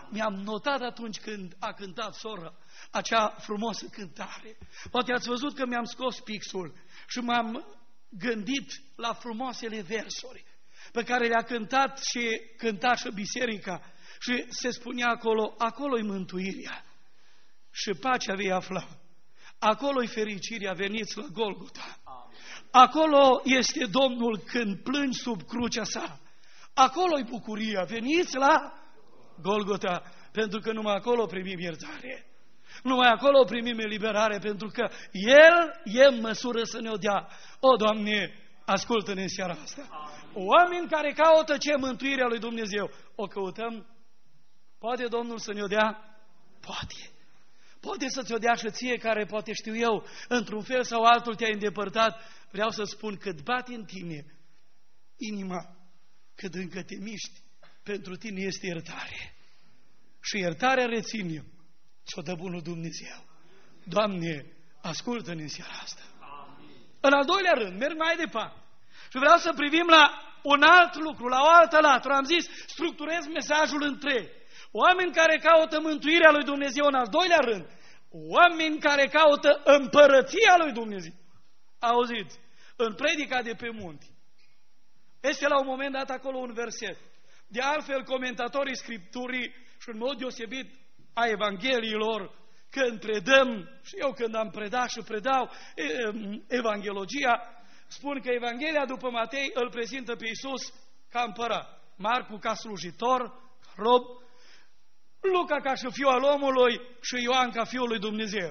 mi-am notat atunci când a cântat sora acea frumoasă cântare. Poate ați văzut că mi-am scos pixul și m-am gândit la frumoasele versuri pe care le-a cântat și cânta și biserica. Și se spunea acolo, acolo-i mântuirea și pacea vei afla. Acolo-i fericirea, veniți la Golgota. Acolo este Domnul când plângi sub crucea sa. Acolo-i bucuria, veniți la Golgota, pentru că numai acolo primim iertare. Numai acolo primim eliberare, pentru că El e în măsură să ne-o dea. O, Doamne, ascultă-ne în seara asta. Oameni care caută ce? Mântuirea lui Dumnezeu. O căutăm? Poate Domnul să ne-o dea? Poate. Poate să ți-o dea și ție, care poate știu eu, într-un fel sau altul te-ai îndepărtat. Vreau să spun, cât bate în tine inima, cât încă te miști, pentru tine este iertare. Și iertarea reține, ți-o dă bunul Dumnezeu. Doamne, ascultă-ne în seara asta. În al doilea rând, merg mai departe. Și vreau să privim la un alt lucru, la o altă latură. Am zis, structurez mesajul în trei. Oameni care caută mântuirea lui Dumnezeu în al doilea rând. Oameni care caută împărăția lui Dumnezeu. Auziți, în predica de pe munte, este la un moment dat acolo un verset. De altfel, comentatorii Scripturii și în mod deosebit a Evangheliilor, când predăm, și eu când am predat și predau Evanghelogia, spun că Evanghelia după Matei îl prezintă pe Iisus ca împărat, Marcu ca slujitor, rob, Luca ca și fiul al omului și Ioan ca fiul lui Dumnezeu.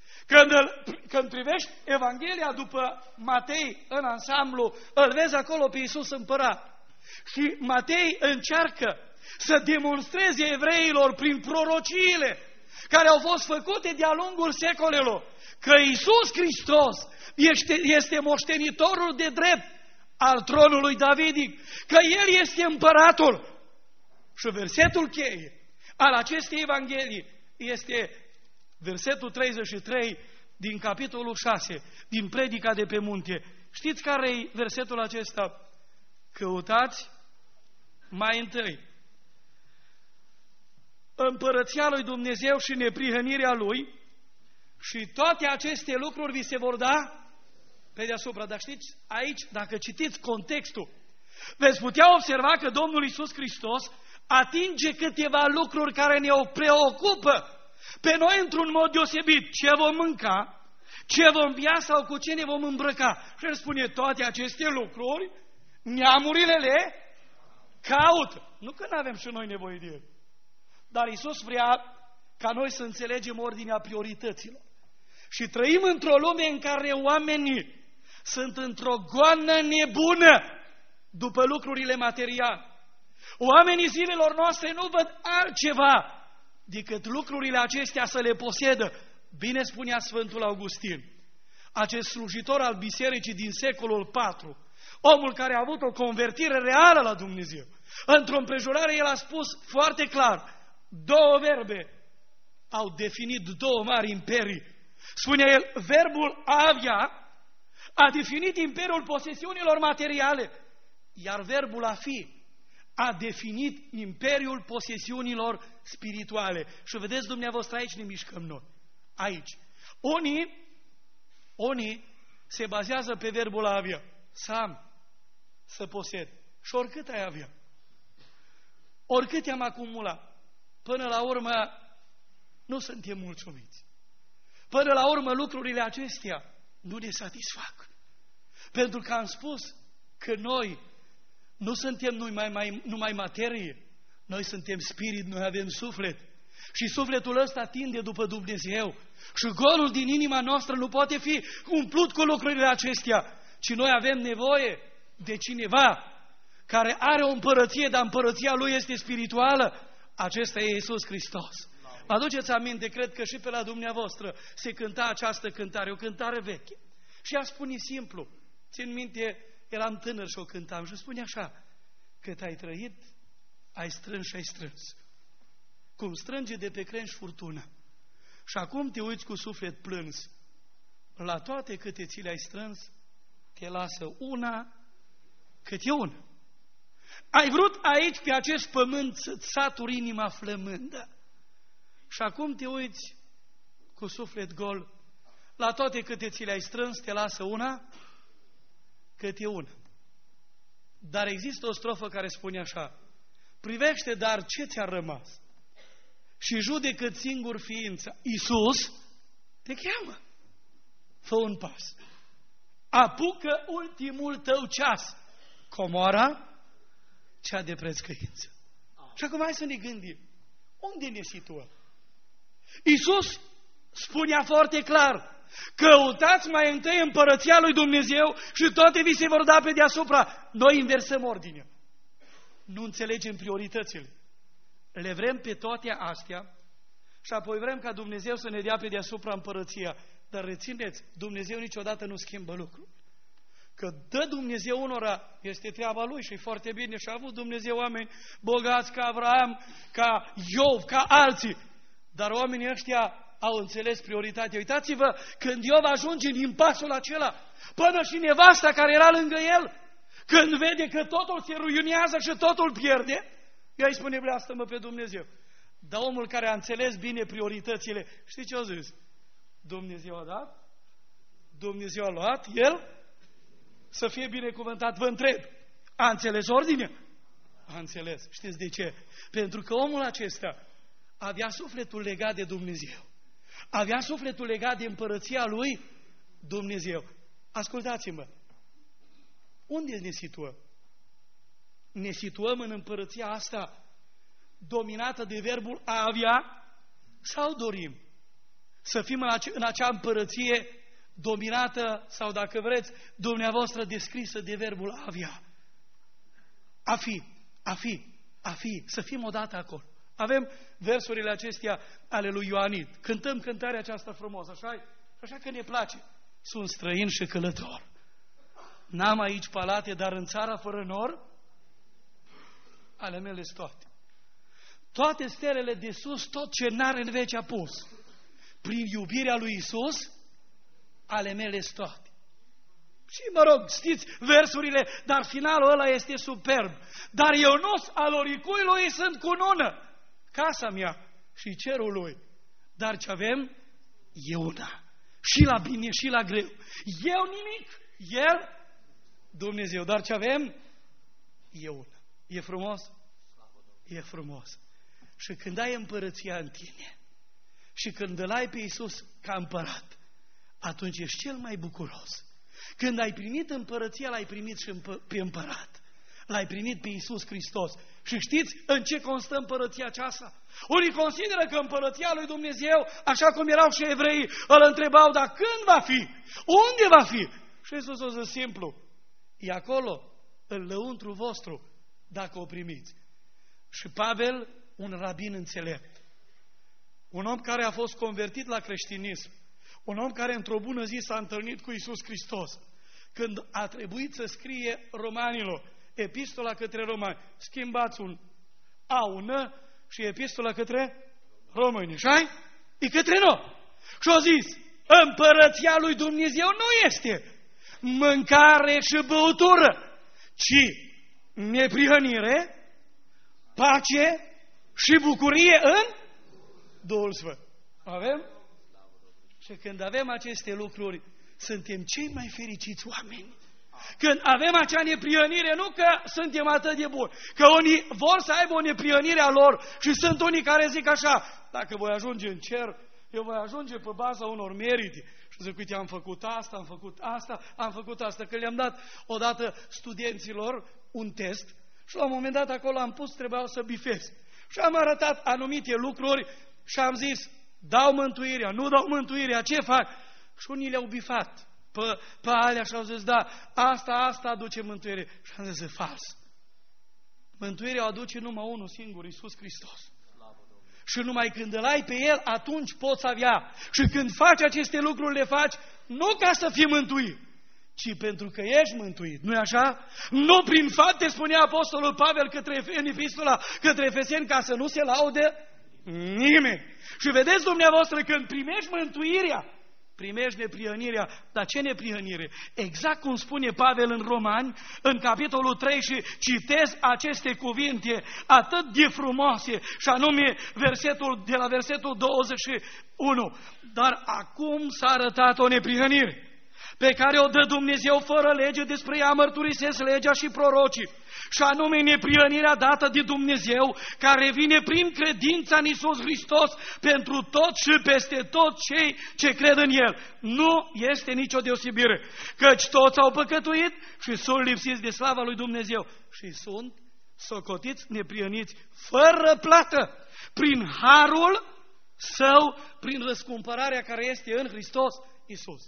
Când privești Evanghelia după Matei în ansamblu, îl vezi acolo pe Iisus împărat. Și Matei încearcă să demonstreze evreilor prin prorociile care au fost făcute de-a lungul secolelor că Iisus Hristos este moștenitorul de drept al tronului Davidic, că El este împăratul. Și versetul cheie al acestei Evanghelii este versetul 33 din capitolul 6, din predica de pe munte. Știți care e versetul acesta? Căutați mai întâi împărăția lui Dumnezeu și neprihănirea Lui și toate aceste lucruri vi se vor da pe deasupra. Dar știți, aici, dacă citiți contextul, veți putea observa că Domnul Iisus Hristos atinge câteva lucruri care ne preocupă pe noi într-un mod deosebit. Ce vom mânca, ce vom bea sau cu ce ne vom îmbrăca. Și El spune, toate aceste lucruri, neamurile le caută. Nu că nu avem și noi nevoie de El. Dar Iisus vrea ca noi să înțelegem ordinea priorităților. Și trăim într-o lume în care oamenii sunt într-o goană nebună după lucrurile materiale. Oamenii zilelor noastre nu văd altceva decât lucrurile acestea să le posedă. Bine spunea Sfântul Augustin, acest slujitor al bisericii din secolul IV, omul care a avut o convertire reală la Dumnezeu. Într-o împrejurare el a spus foarte clar, două verbe au definit două mari imperii. Spune el, verbul avea a definit imperiul posesiunilor materiale, iar verbul a fi a definit imperiul posesiunilor spirituale. Și vedeți dumneavoastră, aici ne mișcăm noi. Aici. Unii se bazează pe verbul a avea. Să am, să posed. Și oricât ai avea, oricât am acumulat, până la urmă nu suntem mulțumiți. Până la urmă lucrurile acestea nu ne satisfac. Pentru că am spus că noi nu suntem numai materie, noi suntem spirit, noi avem suflet. Și sufletul ăsta tinde după Dumnezeu. Și golul din inima noastră nu poate fi umplut cu lucrurile acestea, ci noi avem nevoie de cineva care are o împărăție, dar împărăția lui este spirituală. Acesta e Iisus Hristos. Vă aduceți aminte, cred că și pe la dumneavoastră se cânta această cântare, o cântare veche. Și ea spune simplu, țin minte, eram tânăr și o cântam și spune așa, cât ai trăit, ai strâns și ai strâns. Cum strânge de pe crengi furtuna. Și acum te uiți cu suflet plâns. La toate câte ți le-ai strâns, te lasă una câte una. Ai vrut aici, pe acest pământ, să-ți saturi inima flămândă. Și acum te uiți cu suflet gol. La toate câte ți le-ai strâns, te lasă una, câte una. Dar există o strofă care spune așa: privește, dar ce ți-a rămas și judecă singur ființa. Iisus te cheamă. Fă un pas. Apucă ultimul tău ceas. Comoara cea de preț căință. Și acum hai să ne gândim. Unde ne situăm? Iisus spunea foarte clar: căutați mai întâi împărăția lui Dumnezeu și toate vi se vor da pe deasupra. Noi inversăm ordinea. Nu înțelegem prioritățile. Le vrem pe toate astea și apoi vrem ca Dumnezeu să ne dea pe deasupra împărăția. Dar rețineți, Dumnezeu niciodată nu schimbă lucruri. Că dă Dumnezeu unora, este treaba Lui și e foarte bine. Și a avut Dumnezeu oameni bogați ca Avraam, ca Iov, ca alții. Dar oamenii ăștia au înțeles prioritatea. Uitați-vă, când Iov ajunge în impasul acela, până și nevasta care era lângă el, când vede că totul se ruinează și totul pierde, ea îi spune: bleastă-mă pe Dumnezeu. Dar omul care a înțeles bine prioritățile, știi ce a zis? Dumnezeu a dat, Dumnezeu a luat, el să fie binecuvântat. Vă întreb, a înțeles ordinea? A înțeles. Știți de ce? Pentru că omul acesta avea sufletul legat de Dumnezeu. Avea sufletul legat de împărăția lui Dumnezeu. Ascultați-mă. Unde ne situăm? Ne situăm în împărăția asta dominată de verbul a avea sau dorim să fim în acea împărăție dominată sau, dacă vreți, dumneavoastră descrisă de verbul a avea? A fi, să fim odată acolo. Avem versurile acestea ale lui Ioanid. Cântăm cântarea aceasta frumoasă, așa că ne place. Sunt străin și călător. N-am aici palate, dar în țara fără nor, ale mele sunt toate. Toate stelele de sus, tot ce n-are în veci a pus. Prin iubirea lui Iisus, ale mele sunt toate. Și mă rog, știți versurile, dar finalul ăla este superb. Dar eu nu-s al oricui lui, sunt cunună. Casa mea și cerul lui. Dar ce avem? E una. Și la bine și la greu. Eu nimic, El, Dumnezeu. Dar ce avem? E una. E frumos? E frumos. Și când ai împărăția în tine și când îl ai pe Iisus ca împărat, atunci ești cel mai bucuros. Când ai primit împărăția, l-ai primit și pe împărat. L-ai primit pe Iisus Hristos. Și știți în ce constă împărăția aceasta? Unii consideră că împărăția lui Dumnezeu, așa cum erau și evreii, îl întrebau: dar când va fi? Unde va fi? Și Iisus o zis simplu: e acolo, în lăuntru vostru, dacă o primiți. Și Pavel, un rabin înțelept, un om care a fost convertit la creștinism, un om care într-o bună zi s-a întâlnit cu Iisus Hristos, când a trebuit să scrie romanilor epistola către romani, schimbați un A, un N și epistola către români, așa? E către noi. Și a zis: împărăția lui Dumnezeu nu este mâncare și băutură, ci neprihănire, pace și bucurie în Duhul Sfânt. Avem? Și când avem aceste lucruri, suntem cei mai fericiți oameni. Când avem acea neprihănire, nu că suntem atât de buni, că unii vor să aibă o neprihănire a lor și sunt unii care zic așa: dacă voi ajunge în cer, eu voi ajunge pe baza unor merite. Și zic: uite, am făcut asta, am făcut asta, am făcut asta. Că le-am dat odată studenților un test și la un moment dat acolo am pus, trebuiau să bifez. Și am arătat anumite lucruri și am zis: dau mântuirea, nu dau mântuirea, ce fac? Și unii le-au bifat pe alea și au zis: da, asta aduce mântuire. Și am zis: e fals. Mântuirea o aduce numai unul singur, Iisus Hristos. Și numai când îl ai pe El, atunci poți avea. Și când faci aceste lucruri, le faci nu ca să fii mântuit, ci pentru că ești mântuit. Nu-i așa? Nu prin fapte, spunea Apostolul Pavel în epistola către Efeseni, ca să nu se laude nimeni. Și vedeți dumneavoastră, când primești mântuirea primești neprihănirea. Dar ce neprihănire? Exact cum spune Pavel în Romani, în capitolul 3, și citez aceste cuvinte atât de frumoase, și anume de la versetul 21. Dar acum s-a arătat o neprihănire pe care o dă Dumnezeu fără lege, despre ea mărturisesc legea și prorocii, și anume neprihănirea dată de Dumnezeu, care vine prin credința în Iisus Hristos pentru toți și peste toți cei ce cred în El. Nu este nicio deosebire, căci toți au păcătuit și sunt lipsiți de slava lui Dumnezeu și sunt socotiți neprihăniți fără plată, prin harul Său, prin răscumpărarea care este în Hristos Iisus.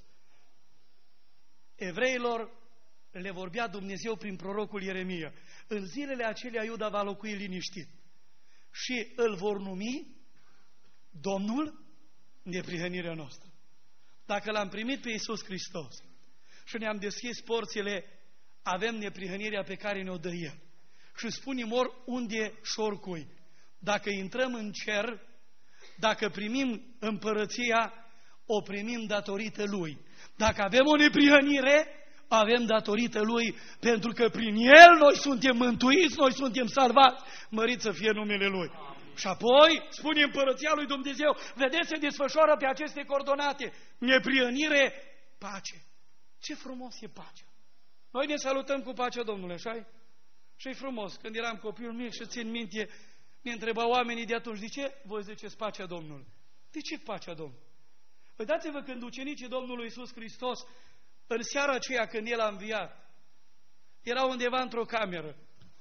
Evreilor le vorbea Dumnezeu prin prorocul Ieremia. În zilele acelea Iuda va locui liniștit și îl vor numi Domnul neprihănirea noastră. Dacă l-am primit pe Iisus Hristos și ne-am deschis porțile, avem neprihănirea pe care ne-o dă El. Și spunem oriunde și oricui. Dacă intrăm în cer, dacă primim împărăția, o primim datorită Lui. Dacă avem o neprihănire, avem datorită Lui, pentru că prin El noi suntem mântuiți, noi suntem salvați, mărit să fie numele Lui. Și apoi spune împărăția lui Dumnezeu, vedeți, se desfășoară pe aceste coordonate, neprihănire, pace. Ce frumos e pacea! Noi ne salutăm cu pacea Domnului, așa-i? Și-i frumos, când eram copil mic și țin minte, ne întrebau oamenii de atunci, de ce voi ziceți pacea Domnului? De ce pacea Domnului? Uitați-vă când ucenicii Domnului Iisus Hristos, în seara aceea când El a înviat, erau undeva într-o cameră.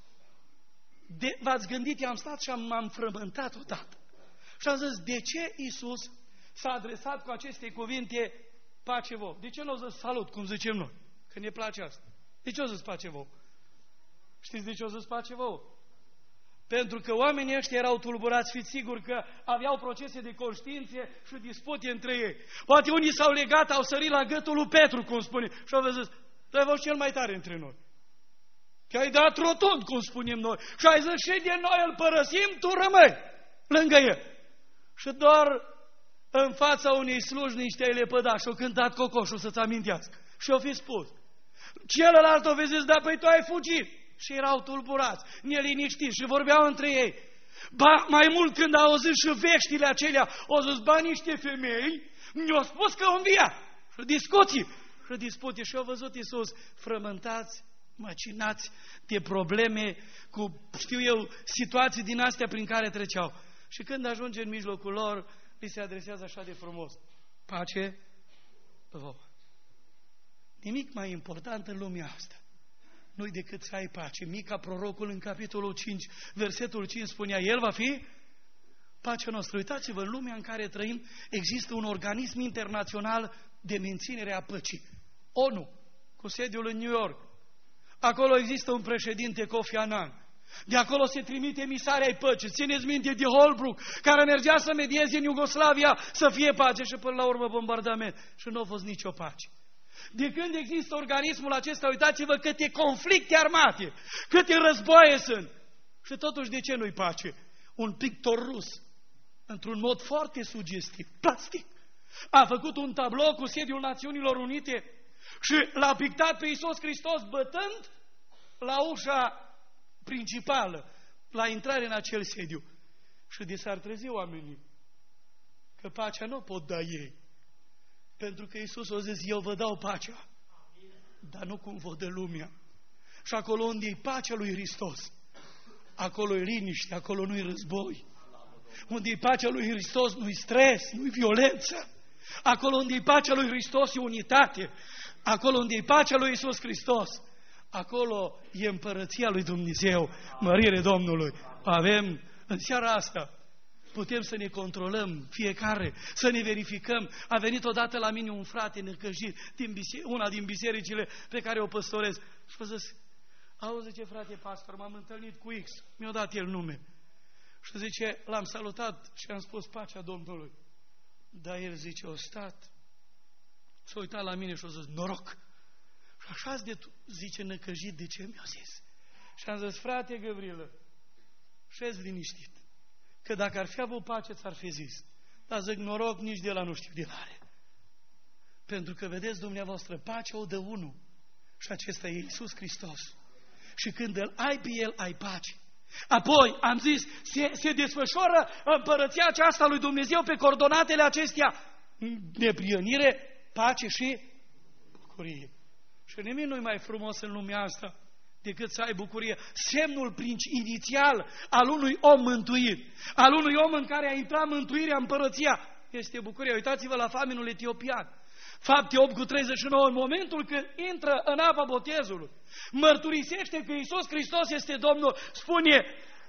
V-ați gândit, am stat și m-am frământat odată. Și am zis, de ce Iisus s-a adresat cu aceste cuvinte, pace vouă? De ce nu o zis salut, cum zicem noi? Că ne place asta. De ce o zis pace vouă? Știți de ce o zis pace vouă? Pentru că oamenii ăștia erau tulburați, fiți siguri că aveau procese de conștiință și dispute între ei. Poate unii s-au legat, au sărit la gâtul lui Petru, cum spune, și au zis, tu ai fost cel mai tare între noi. Că ai dat rotund, cum spunem noi. Și ai zis, și de noi îl părăsim, tu rămâi lângă el. Și doar în fața unei slujnici te-ai lepădat și au cântat cocoșul să-ți amintească. Și au fi spus. Celălalt o vezi, da, păi tu ai fugit. Și erau tulburați, neliniștiți și vorbeau între ei. Ba, mai mult când au auzit și veștile acelea, au zis, ba, niște femei mi-au spus că învia. Și discuții, și au văzut Iisus frământați, măcinați de probleme cu, știu eu, situații din astea prin care treceau. Și când ajunge în mijlocul lor, li se adresează așa de frumos. Pace vouă. Nimic mai important în lumea asta nu-i decât să ai pace. Mica, prorocul, în capitolul 5, versetul 5 spunea, El va fi pacea noastră. Uitați-vă, în lumea în care trăim există un organism internațional de menținere a păcii. ONU, cu sediul în New York. Acolo există un președinte, Kofi Annan. De acolo se trimite emisarea ai păcii. Țineți minte de Holbrooke, care mergea să medieze în Iugoslavia să fie pace și până la urmă bombardament. Și nu a fost nicio pace. De când există organismul acesta, uitați-vă câte conflicte armate, câte războaie sunt. Și totuși de ce nu-i pace? Un pictor rus, într-un mod foarte sugestiv, plastic, a făcut un tablou cu sediul Națiunilor Unite și l-a pictat pe Iisus Hristos bătând la ușa principală, la intrare în acel sediu. Și de s-ar trezi oamenii că pacea nu pot da ei. Pentru că Iisus a zis, eu vă dau pacea, dar nu cum vă dă lumea. Și acolo unde e pacea lui Hristos, acolo e liniște, acolo nu e război. Unde e pacea lui Hristos, nu e stres, nu e violență. Acolo unde e pacea lui Hristos e unitate. Acolo unde e pacea lui Iisus Hristos, acolo e împărăția lui Dumnezeu, mărire Domnului. Avem în seara asta, putem să ne controlăm fiecare, să ne verificăm. A venit odată la mine un frate necăjit din una din bisericile pe care o păstorez. Și a zis, auzi, zice, frate pastor, m-am întâlnit cu X, mi-a dat el nume. Și zice, l-am salutat și am spus pacea Domnului. Dar el zice, o stat, s-a uitat la mine și a zis, noroc. Și așa zice necăjit, de ce mi-a zis? Și am zis, frate Gavrilă, șezi liniștit, că dacă ar fi avut pace, ți-ar fi zis. Dar zic, noroc, nici de la nu știu de la are. Pentru că, vedeți dumneavoastră, pacea o dă unul și acesta e Iisus Hristos. Și când îl ai pe El, ai pace. Apoi, am zis, se desfășoară împărăția aceasta lui Dumnezeu pe coordonatele acestea. Neprihănire, pace și bucurie. Și nimic nu-i mai frumos în lumea asta decât să ai bucurie. Semnul inițial al unui om mântuit, al unui om în care a intrat mântuirea, împărăția, este bucuria. Uitați-vă la faminul etiopian. Fapte 8:39, în momentul când intră în apa botezului, mărturisește că Iisus Hristos este Domnul, spune,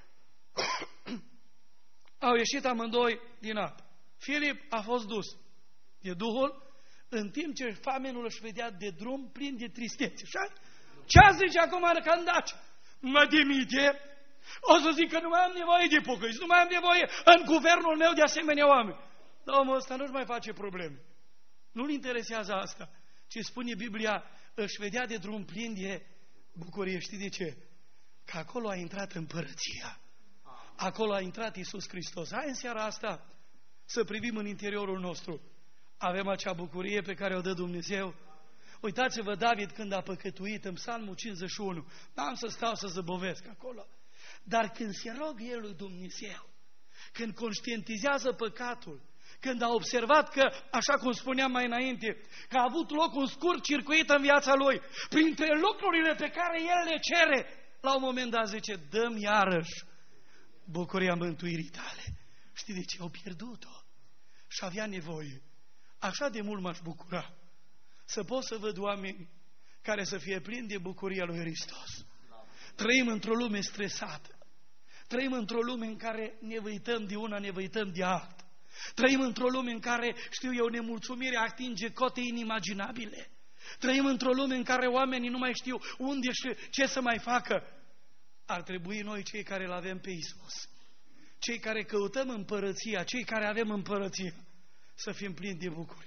au ieșit amândoi din apă. Filip a fost dus de Duhul, în timp ce famenul își vedea de drum plin de tristețe. Ce zice acum Candace? Mă demite, o să zic că nu mai am nevoie de pocăiți, nu mai am nevoie în guvernul meu de asemenea oameni. Dar omul ăsta nu-și mai face probleme. Nu-l interesează asta, ci spune Biblia, își vedea de drum plin de bucurie. Știi de ce? Că acolo a intrat împărăția. Acolo a intrat Iisus Hristos. Hai în seara asta să privim în interiorul nostru. Avem acea bucurie pe care o dă Dumnezeu? Uitați-vă David când a păcătuit în Psalmul 51. N-am să stau să zăbovesc acolo. Dar când se rogă el lui Dumnezeu, când conștientizează păcatul, când a observat că, așa cum spuneam mai înainte, că a avut loc un scurt circuit în viața lui, printre lucrurile pe care el le cere, la un moment dat zice, dă-mi iarăși bucuria mântuirii tale. Știi de ce? Au pierdut-o. Și avea nevoie. Așa de mult m-aș bucura să pot să văd oameni care să fie plini de bucuria lui Hristos. Trăim într-o lume stresată. Trăim într-o lume în care ne văităm de una, ne văităm de alta. Trăim într-o lume în care, știu eu, nemulțumirea atinge cote inimaginabile. Trăim într-o lume în care oamenii nu mai știu unde și ce să mai facă. Ar trebui noi, cei care îl avem pe Iisus, cei care căutăm împărăția, cei care avem împărăția, să fim plini de bucurie.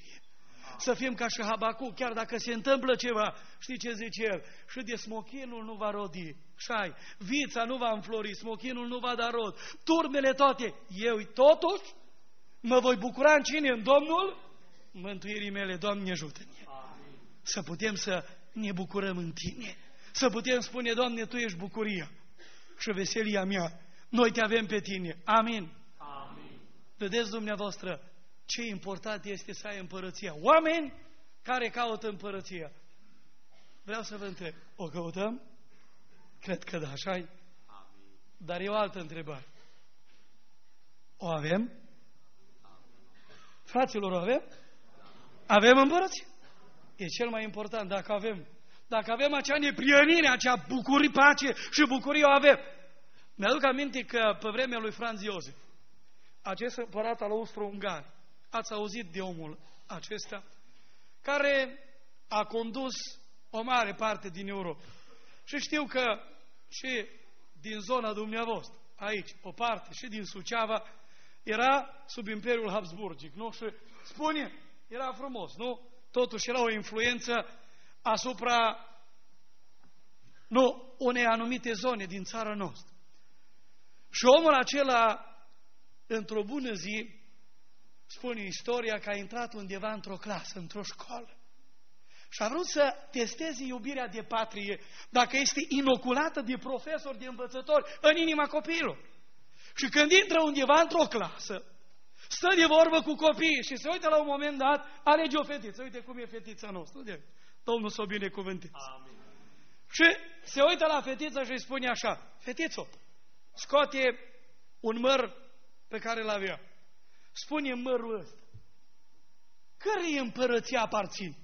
Să fim ca și Habacuc, chiar dacă se întâmplă ceva, știi ce zice el? Și de smochinul nu va rodi, șai, vița nu va înflori, smochinul nu va da rod, turmele toate, eu totuși mă voi bucura în cine? În Domnul mântuirii mele. Doamne, ajută-ne! Să putem să ne bucurăm în Tine. Să putem spune, Doamne, Tu ești bucuria și veselia mea. Noi Te avem pe Tine. Amin. Amin. Vedeți dumneavoastră ce important este să ai împărăția. Oameni care caută împărăția. Vreau să vă întreb, o căutăm? Cred că da, așa-i? Dar e o altă întrebare. O avem? Fraților, o avem? Avem împărăție? E cel mai important, dacă avem acea neprihănire, acea bucurie, pace și bucurie, o avem. Mi-aduc aminte că pe vremea lui Franz Iosif, acest împărat al Austro-Ungar, ați auzit de omul acesta, care a condus o mare parte din Europa. Și știu că și din zona dumneavoastră, aici, o parte, și din Suceava, era sub Imperiul Habsburgic, nu? Și spune, era frumos, nu? Totuși era o influență asupra, unei anumite zone din țara noastră. Și omul acela, într-o bună zi, spune istoria că a intrat undeva într-o clasă, într-o școală. Și a vrut să testeze iubirea de patrie, dacă este inoculată de profesori, de învățători, în inima copiilor. Și când intră undeva într-o clasă, stă de vorbă cu copiii și se uită la un moment dat, alege o fetiță. Uite cum e fetița noastră. Domnul s-o binecuvânteze. Și se uită la fetiță și îi spune așa, fetițo, scoate un măr pe care îl avea. Spune mărul ăsta, cărei împărăția aparține?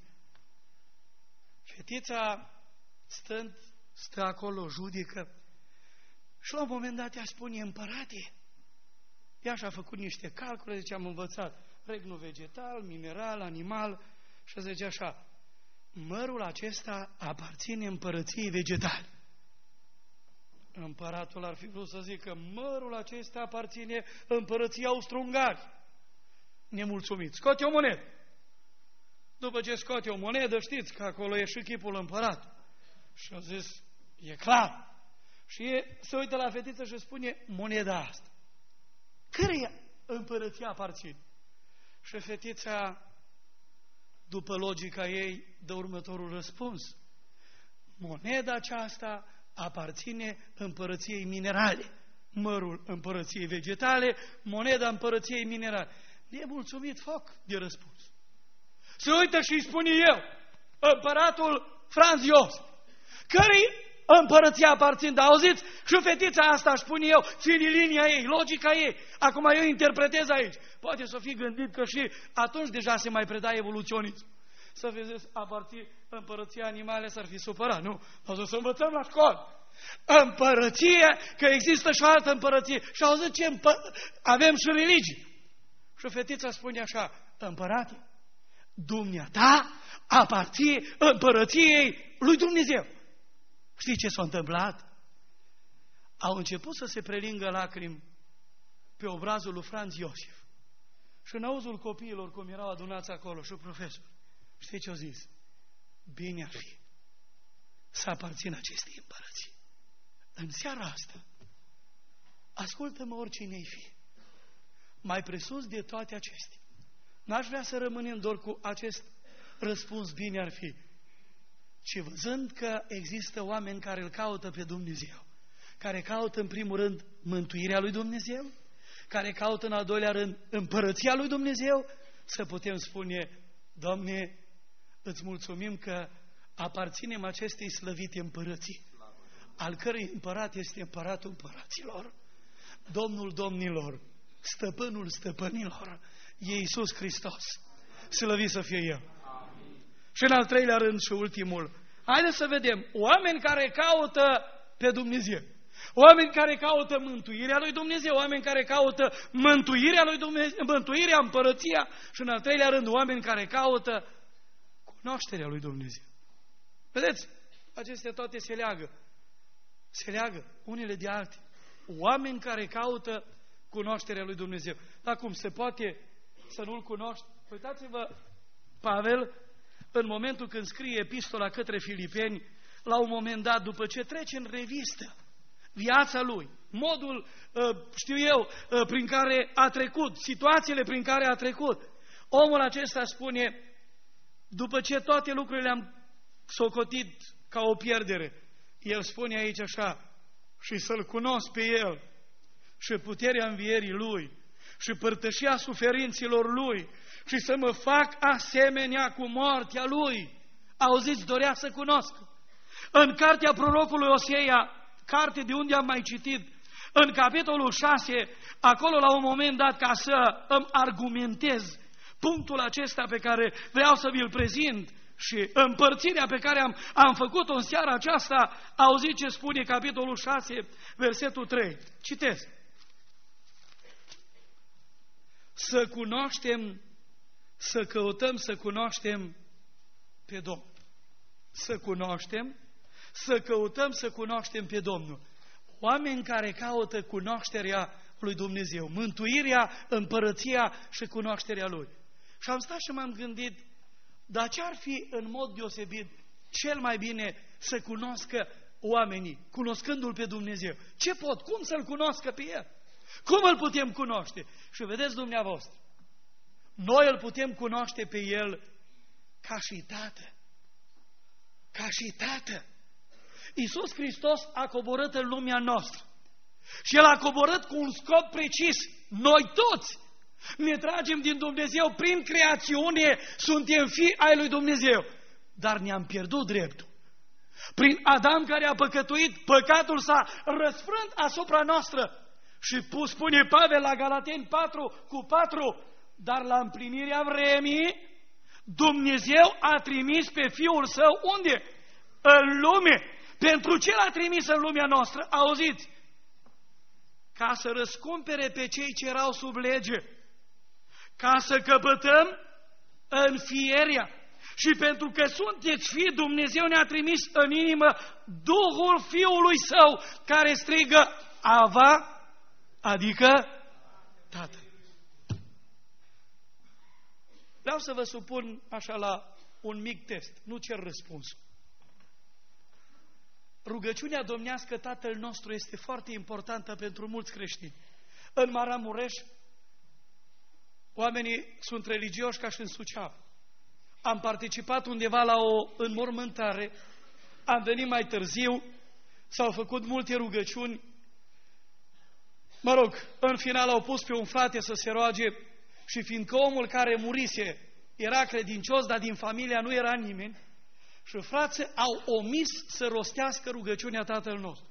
Fetița, stând, stă acolo, judecă. Și la un moment dat ea spune, împărate, ea și-a făcut niște calcule, zice, am învățat regnul vegetal, mineral, animal, și zice așa, mărul acesta aparține împărăției vegetale. Împăratul ar fi vrut să zică, mărul acesta aparține împărăției Austro-Ungari. Nemulțumit. Scoate o monedă. După ce scoate o monedă, știți că acolo e și chipul împărat. Și a zis, e clar. Și se uită la fetiță și spune, moneda asta, căreia împărăția aparține? Și fetița după logica ei, dă următorul răspuns. Moneda aceasta aparține împărăției minerale. Mărul împărăției vegetale, moneda împărăției minerale. Nemulțumit foc de răspuns. Se uită și îi spune eu, împăratul Franz Josef, cărei împărăție aparțin, dar auziți, și fetița asta, își spune eu, ține linia ei, logica ei. Acum eu interpretez aici. Poate să fi gândit că și atunci deja se mai preda evoluționism. Să vedeți, aparțin împărăția animale, s-ar fi supărat, nu? O să învățăm la școală. Împărăție, că există și o altă împărăție. Și auziți ce avem și religie. Și fetița spune așa, împărate, dumneata aparție împărăției lui Dumnezeu. Știi ce s-a întâmplat? Au început să se prelingă lacrimi pe obrazul lui Franz Josef. Și în auzul copiilor, cum erau adunați acolo, și profesor, știi ce au zis? Bine ar fi să aparțin acestei împărății. În seara asta, ascultă-mă oricine-i fi, mai presus de toate acestea. N-aș vrea să rămânem doar cu acest răspuns, bine ar fi, ci văzând că există oameni care îl caută pe Dumnezeu, care caută în primul rând mântuirea lui Dumnezeu, care caută în al doilea rând împărăția lui Dumnezeu, să putem spune, Doamne, îți mulțumim că aparținem acestei slăvite împărății, al cărei împărat este împăratul împăraților, Domnul domnilor, stăpânul stăpânilor, e Iisus Hristos. Slăvit să fie El. Și în al treilea rând și ultimul, haideți să vedem, oameni care caută pe Dumnezeu, oameni care caută mântuirea lui Dumnezeu, oameni care caută mântuirea lui Dumnezeu, mântuirea, împărăția, și în al treilea rând, oameni care caută cunoașterea lui Dumnezeu. Vedeți, acestea toate se leagă. Se leagă unele de altele. Oameni care caută cunoașterea lui Dumnezeu. Dar cum se poate să nu-L cunoști? Uitați-vă, Pavel, în momentul când scrie epistola către Filipeni, la un moment dat, după ce trece în revistă viața lui, modul, știu eu, prin care a trecut, situațiile prin care a trecut, omul acesta spune, după ce toate lucrurile am socotit ca o pierdere, el spune aici așa, și să-L cunosc pe El, și puterea învierii Lui, și părtășia suferinților Lui, și să mă fac asemenea cu moartea Lui. Auziți, dorea să cunosc. În cartea prorocului Oseia, carte de unde am mai citit, în capitolul 6, acolo la un moment dat, ca să îmi argumentez punctul acesta pe care vreau să vi-l prezint și împărțirea pe care am făcut-o în seara aceasta, auziți ce spune capitolul 6, versetul 3. Citesc. Să cunoaștem, să căutăm să cunoaștem pe Domnul. Să cunoaștem, să căutăm să cunoaștem pe Domnul. Oameni care caută cunoașterea lui Dumnezeu, mântuirea, împărăția și cunoașterea Lui. Și am stat și m-am gândit, dar ce ar fi în mod deosebit cel mai bine să cunoască oamenii, cunoscându-L pe Dumnezeu? Ce pot? Cum să-L cunoască pe El? Cum îl putem cunoaște? Și vedeți dumneavoastră, noi îl putem cunoaște pe El ca și Tată. Ca și Tată. Iisus Hristos a coborât în lumea noastră. Și El a coborât cu un scop precis. Noi toți ne tragem din Dumnezeu prin creațiune, suntem fii ai lui Dumnezeu. Dar ne-am pierdut dreptul. Prin Adam care a păcătuit, păcatul s-a răsfrânt asupra noastră. Și spune Pavel la Galateni 4:4, dar la împlinirea vremii, Dumnezeu a trimis pe Fiul Său unde? În lume. Pentru ce L-a trimis în lumea noastră? Auziți? Ca să răscumpere pe cei ce erau sub lege. Ca să căpătăm înfierea. Și pentru că sunteți fii, Dumnezeu ne-a trimis în inimă Duhul Fiului Său, care strigă Ava, adică Tată. Vreau să vă supun așa la un mic test, nu cer răspunsul. Rugăciunea domnească Tatăl nostru este foarte importantă pentru mulți creștini. În Maramureș, oamenii sunt religioși ca și în Suceava. am participat undeva la o înmormântare, am venit mai târziu, s-au făcut multe rugăciuni. Mă rog, în final au pus pe un frate să se roage și fiindcă omul care murise era credincios, dar din familia nu era nimeni, și frații au omis să rostească rugăciunea Tatăl nostru.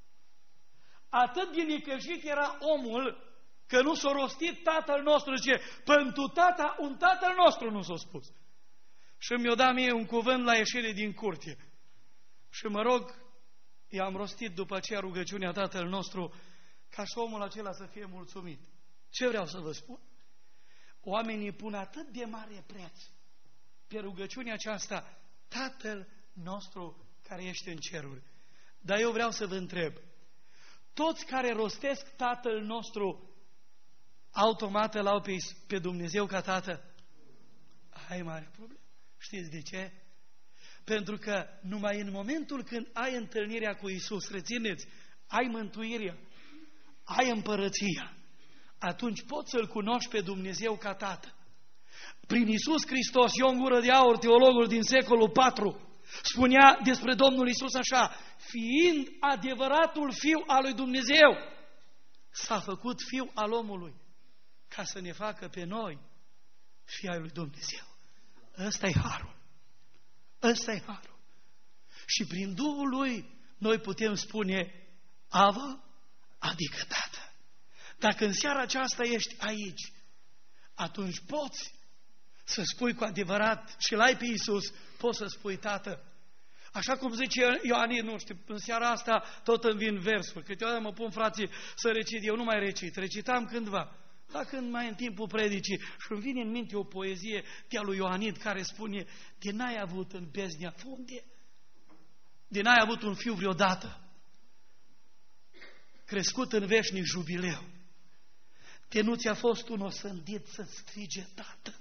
Atât de necăjit era omul că nu s-a rostit Tatăl nostru, zice, pentru tata, un Tatăl nostru nu s-a spus. Și mi-o dat mie un cuvânt la ieșire din curte. Și mă rog, i-am rostit după aceea rugăciunea Tatăl nostru, ca și omul acela să fie mulțumit. Ce vreau să vă spun? Oamenii pun atât de mare preț pe rugăciunea aceasta, Tatăl nostru care ești în ceruri. Dar eu vreau să vă întreb, toți care rostesc Tatăl nostru, automat îl au pe Dumnezeu ca Tată? Ai mare problemă. Știți de ce? Pentru că numai în momentul când ai întâlnirea cu Iisus, rețineți, ai mântuirea, ai împărăția, atunci poți să-L cunoști pe Dumnezeu ca Tată. Prin Iisus Hristos, Ion Gură de Aur, teologul din secolul IV, spunea despre Domnul Iisus așa, fiind adevăratul Fiu al lui Dumnezeu, s-a făcut Fiu al omului, ca să ne facă pe noi Fii ai lui Dumnezeu. Ăsta-i harul. Ăsta-i harul. Și prin Duhul Lui noi putem spune Ava, adică Tată. Dacă în seara aceasta ești aici, atunci poți să spui cu adevărat și l-ai pe Iisus, poți să spui Tată. Așa cum zice Ioanid, nu știu, în seara asta tot îmi vin versuri. Câteodată mă pun, frații, să recit. Eu nu mai recit. Recitam cândva. Dar când mai în timpul predicii și îmi vine în minte o poezie de-a lui Ioanid care spune: de n-ai avut în beznea funde, de n-ai avut un fiu vreodată, crescut în veșnic jubileu, de nu ți-a fost un osândit să-ți strige Tată.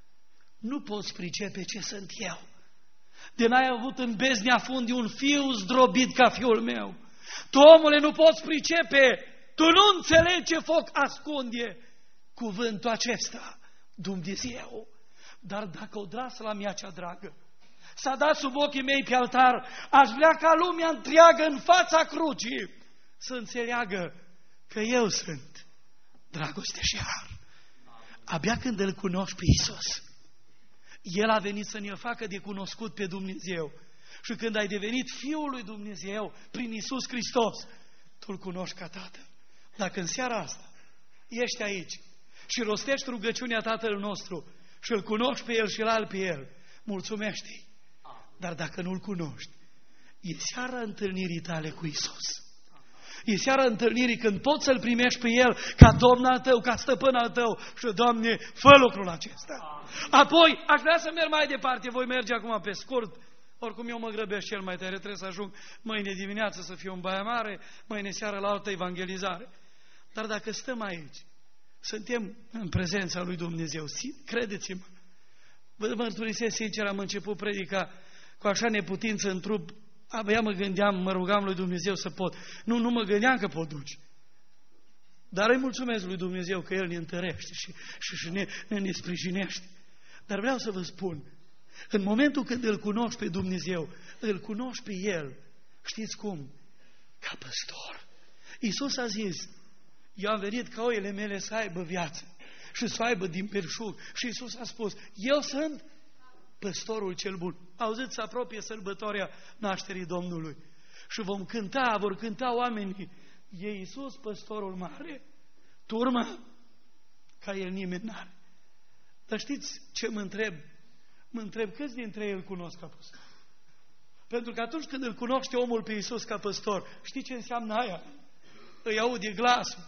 Nu poți pricepe ce sunt eu. De n-ai avut în beznea funde un fiu zdrobit ca fiul meu. Tu, omule, nu poți pricepe, tu nu înțelegi ce foc ascunde cuvântul acesta, Dumnezeu. Dar dacă o drasla mea cea dragă s-a dat sub ochii mei pe altar, aș vrea ca lumea întreagă în fața crucii să înțeleagă că eu sunt dragoste și har. Abia când îl cunoști pe Iisus, El a venit să ne facă de cunoscut pe Dumnezeu. Și când ai devenit Fiul lui Dumnezeu prin Iisus Hristos, tu îl cunoști ca Tată. Dacă în seara asta ești aici și rostești rugăciunea Tatăl nostru și îl cunoști pe El și îl pe El, mulțumește-i. Dar dacă nu-l cunoști, e seara întâlnirii tale cu Iisus. E seara întâlnirii când poți să-L primești pe El ca Domn al tău, ca Stăpân al tău și, Doamne, fă lucrul acesta. Apoi, aș vrea să merg mai departe, voi merge acum pe scurt, oricum eu mă grăbesc cel mai tare, trebuie să ajung mâine dimineață să fiu în Baia Mare, mâine seară la altă evangelizare. Dar dacă stăm aici, suntem în prezența lui Dumnezeu, credeți-mă, vă mărturisesc sincer, am început predica cu așa neputință în trup, abia mă gândeam, mă rugam lui Dumnezeu să pot. Nu mă gândeam că pot duce. Dar îi mulțumesc lui Dumnezeu că El ne întărește și ne sprijinește. Dar vreau să vă spun, în momentul când îl cunoști pe Dumnezeu, îl cunoști pe El, știți cum? Ca păstor. Iisus a zis, eu am venit ca oile mele să aibă viață și să aibă din belșug. Și Iisus a spus, eu sunt păstorul cel bun. Auziți, se apropie sărbătoarea nașterii Domnului. Și vom cânta, vor cânta oamenii, e Iisus păstorul mare, turmă ca El nimeni n-are. Dar știți ce mă întreb? Mă întreb câți dintre ei îl cunosc ca păstor. Pentru că atunci când îl cunoște omul pe Iisus ca păstor, știi ce înseamnă aia? Îi aude glasul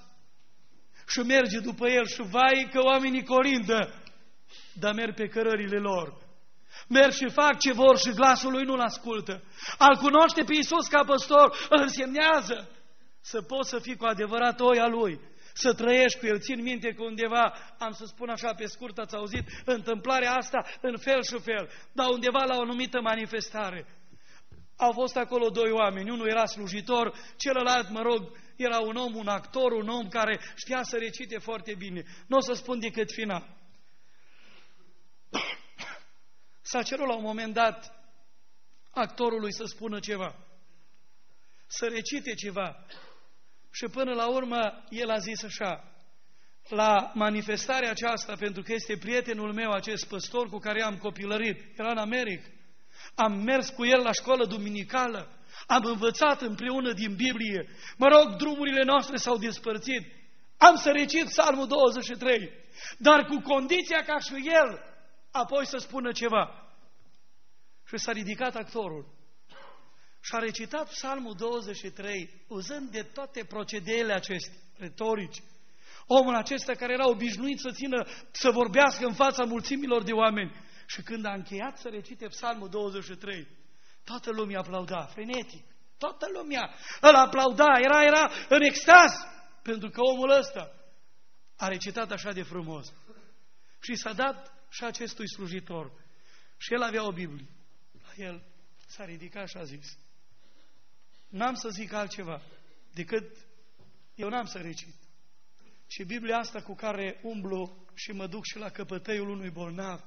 și merge după El și vai că oamenii colindă, dar merg pe cărările lor. Merg și fac ce vor și glasul lui nu-l ascultă. Al cunoaște pe Iisus ca păstor îl însemnează să poți să fii cu adevărat oi al Lui, să trăiești cu El. Țin minte că undeva, am să spun așa pe scurt, ați auzit întâmplarea asta în fel și fel, dar undeva la o anumită manifestare. Au fost acolo doi oameni, unul era slujitor, celălalt, mă rog, era un om, un actor, un om care știa să recite foarte bine. Nu o să spun decât final. S-a cerut la un moment dat actorului să spună ceva, să recite ceva. Și până la urmă el a zis așa: la manifestarea aceasta, pentru că este prietenul meu acest păstor cu care am copilărit, era în America, am mers cu el la școală duminicală, am învățat împreună din Biblie, mă rog, drumurile noastre s-au despărțit, am să recit Psalmul 23, dar cu condiția ca și el apoi să spună ceva. Și s-a ridicat actorul și a recitat Psalmul 23, uzând de toate procedeele acestea, retorici. Omul acesta care era obișnuit să vorbească în fața mulțimilor de oameni. Și când a încheiat să recite Psalmul 23, toată lumea aplauda, frenetic. Toată lumea îl aplauda, era în extaz, pentru că omul ăsta a recitat așa de frumos. Și s-a dat și acestui slujitor. Și el avea o Biblie. La el s-a ridicat și a zis: n-am să zic altceva decât eu n-am să recit. Și Biblia asta cu care umblu și mă duc și la căpătăiul unui bolnav.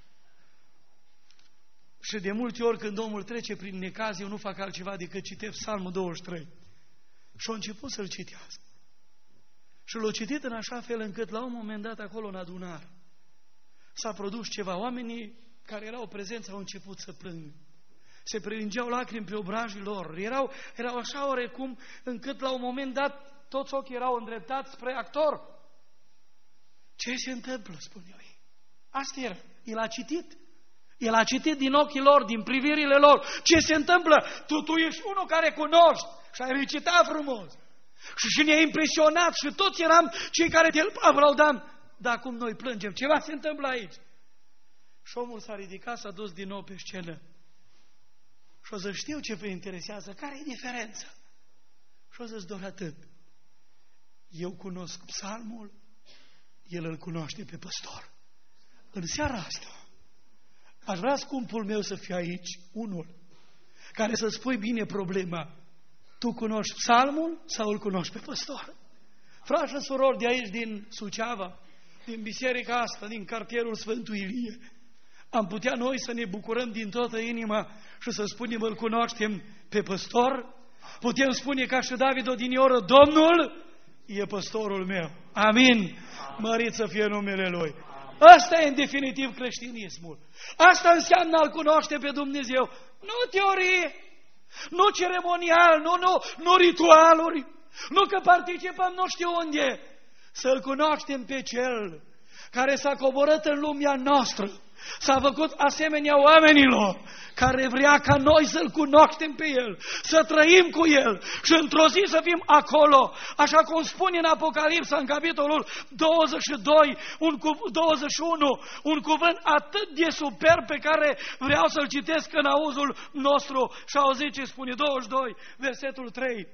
Și de multe ori când omul trece prin necaz, eu nu fac altceva decât citesc Psalmul 23. Și a început să-l citească. Și l-a citit în așa fel încât la un moment dat acolo în adunare s-a produs ceva. Oamenii care erau prezenți au început să plângă. Se prelingeau lacrimi pe obrajii lor. Erau așa oarecum încât la un moment dat toți ochii erau îndreptați spre actor. Ce se întâmplă, spune eu. Asta era. El a citit. El a citit din ochii lor, din privirile lor. Ce se întâmplă? Tu ești unul care cunoști și ai recitat frumos. Și ne-a impresionat și toți eram cei care te aplaudam. Dar acum noi plângem. Ceva se întâmplă aici. Și omul s-a ridicat, s-a dus din nou pe scenă. Și o să știu ce vă interesează. Care e diferența? Și o să-ți doar atât. Eu cunosc psalmul, el îl cunoaște pe păstor. În seara asta aș vrea, scumpul meu, să fie aici unul care să spui bine problema. Tu cunoști psalmul sau îl cunoști pe păstor? Frați și surori de aici din Suceava, din biserica asta, din cartierul Sfântul Ilie, am putea noi să ne bucurăm din toată inima și să spunem: îl cunoaștem pe păstor? Putem spune ca și David odinioră: Domnul e păstorul meu. Amin. Mărit să fie numele Lui. Asta e în definitiv creștinismul. Asta înseamnă a-L cunoaște pe Dumnezeu. Nu teorie, nu ceremonial, nu ritualuri, nu că participăm nu știu unde. Să-L cunoaștem pe Cel care s-a coborât în lumea noastră, s-a făcut asemenea oamenilor, care vrea ca noi să-L cunoaștem pe El, să trăim cu El și într-o zi să fim acolo, așa cum spune în Apocalipsa, în capitolul 22, 21, un cuvânt atât de superb pe care vreau să-l citesc în auzul nostru. Și auziți ce spune 22, versetul 3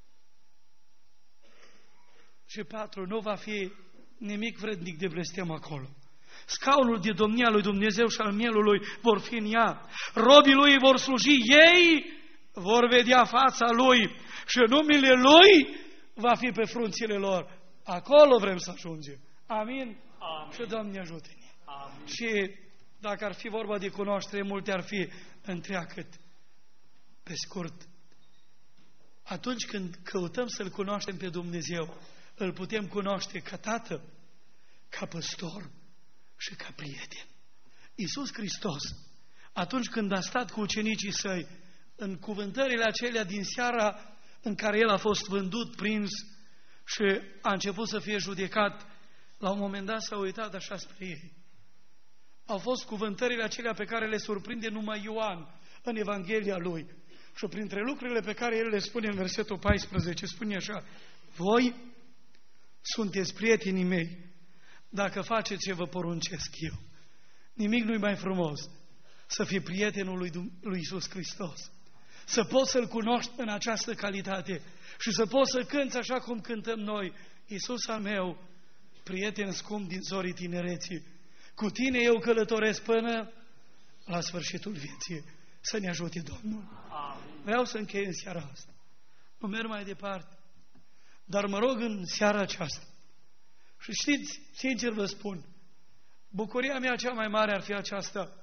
și 4, nu va fi nimic vrednic de blestem acolo. Scaunul de domnia lui Dumnezeu și al mielului vor fi în ea. Robii lui vor sluji, ei vor vedea fața lui și numele lui va fi pe frunțile lor. Acolo vrem să ajungem. Amin? Amin. Și Doamne ajută-ne. Amin. Și dacă ar fi vorba de cunoaștere, multe ar fi întreagăt. Pe scurt, atunci când căutăm să-L cunoaștem pe Dumnezeu, îl putem cunoaște ca Tată, ca păstor și ca prieten. Iisus Hristos, atunci când a stat cu ucenicii Săi, în cuvântările acelea din seara în care El a fost vândut, prins și a început să fie judecat, la un moment dat s-a uitat așa spre ei. Au fost cuvântările acelea pe care le surprinde numai Ioan în Evanghelia lui. Și printre lucrurile pe care El le spune în versetul 14, spune așa: voi sunteți prietenii mei dacă faceți ce vă poruncesc eu. Nimic nu-i mai frumos să fii prietenul lui Iisus Hristos. Să poți să-L cunoști în această calitate și să poți să cânți așa cum cântăm noi: Iisus al meu, prieten scump din zorii tinereții, cu tine eu călătoresc până la sfârșitul vieții. Să ne ajute Domnul. Vreau să închei în seara asta. Nu merg mai departe. Dar mă rog în seara aceasta. Și știți, sincer vă spun, bucuria mea cea mai mare ar fi aceasta: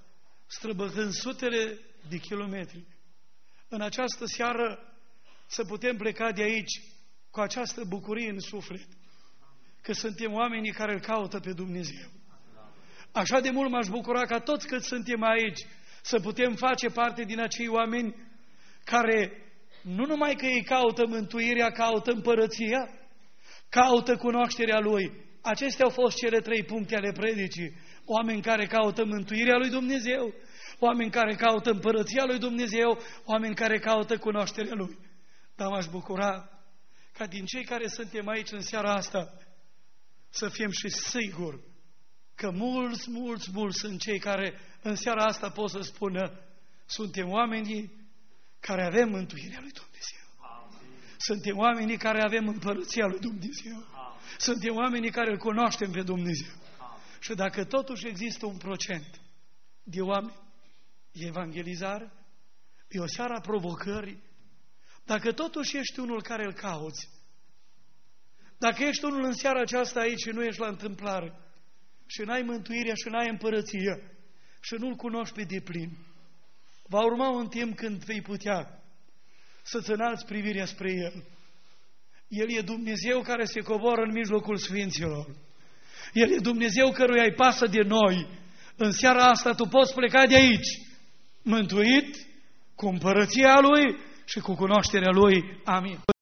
străbătând sutele de kilometri, în această seară să putem pleca de aici cu această bucurie în suflet, că suntem oamenii care îl caută pe Dumnezeu. Așa de mult m-aș bucura ca toți cât suntem aici să putem face parte din acei oameni care nu numai că ei caută mântuirea, caută împărăția, caută cunoașterea Lui. Acestea au fost cele 3 puncte ale predicii. Oameni care caută mântuirea lui Dumnezeu, oameni care caută împărăția lui Dumnezeu, oameni care caută cunoașterea Lui. Dar m-aș bucura ca din cei care suntem aici în seara asta să fim și siguri că mulți sunt cei care în seara asta pot să spună: suntem oamenii care avem mântuirea lui Dumnezeu. Suntem oamenii care avem împărăția lui Dumnezeu. Suntem oamenii care îl cunoaștem pe Dumnezeu. Și dacă totuși există un procent de oameni, e evangelizare, e o seară a provocării, dacă totuși ești unul care îl cauți, dacă ești unul în seara aceasta aici și nu ești la întâmplare, și n-ai mântuirea și n-ai împărăția și nu-L cunoști pe deplin, va urma un timp când vei putea să-ți înalți privirea spre El. El e Dumnezeu care se coboară în mijlocul sfinților. El e Dumnezeu căruia îi pasă de noi. În seara asta tu poți pleca de aici mântuit, cu împărăția Lui și cu cunoașterea Lui. Amin.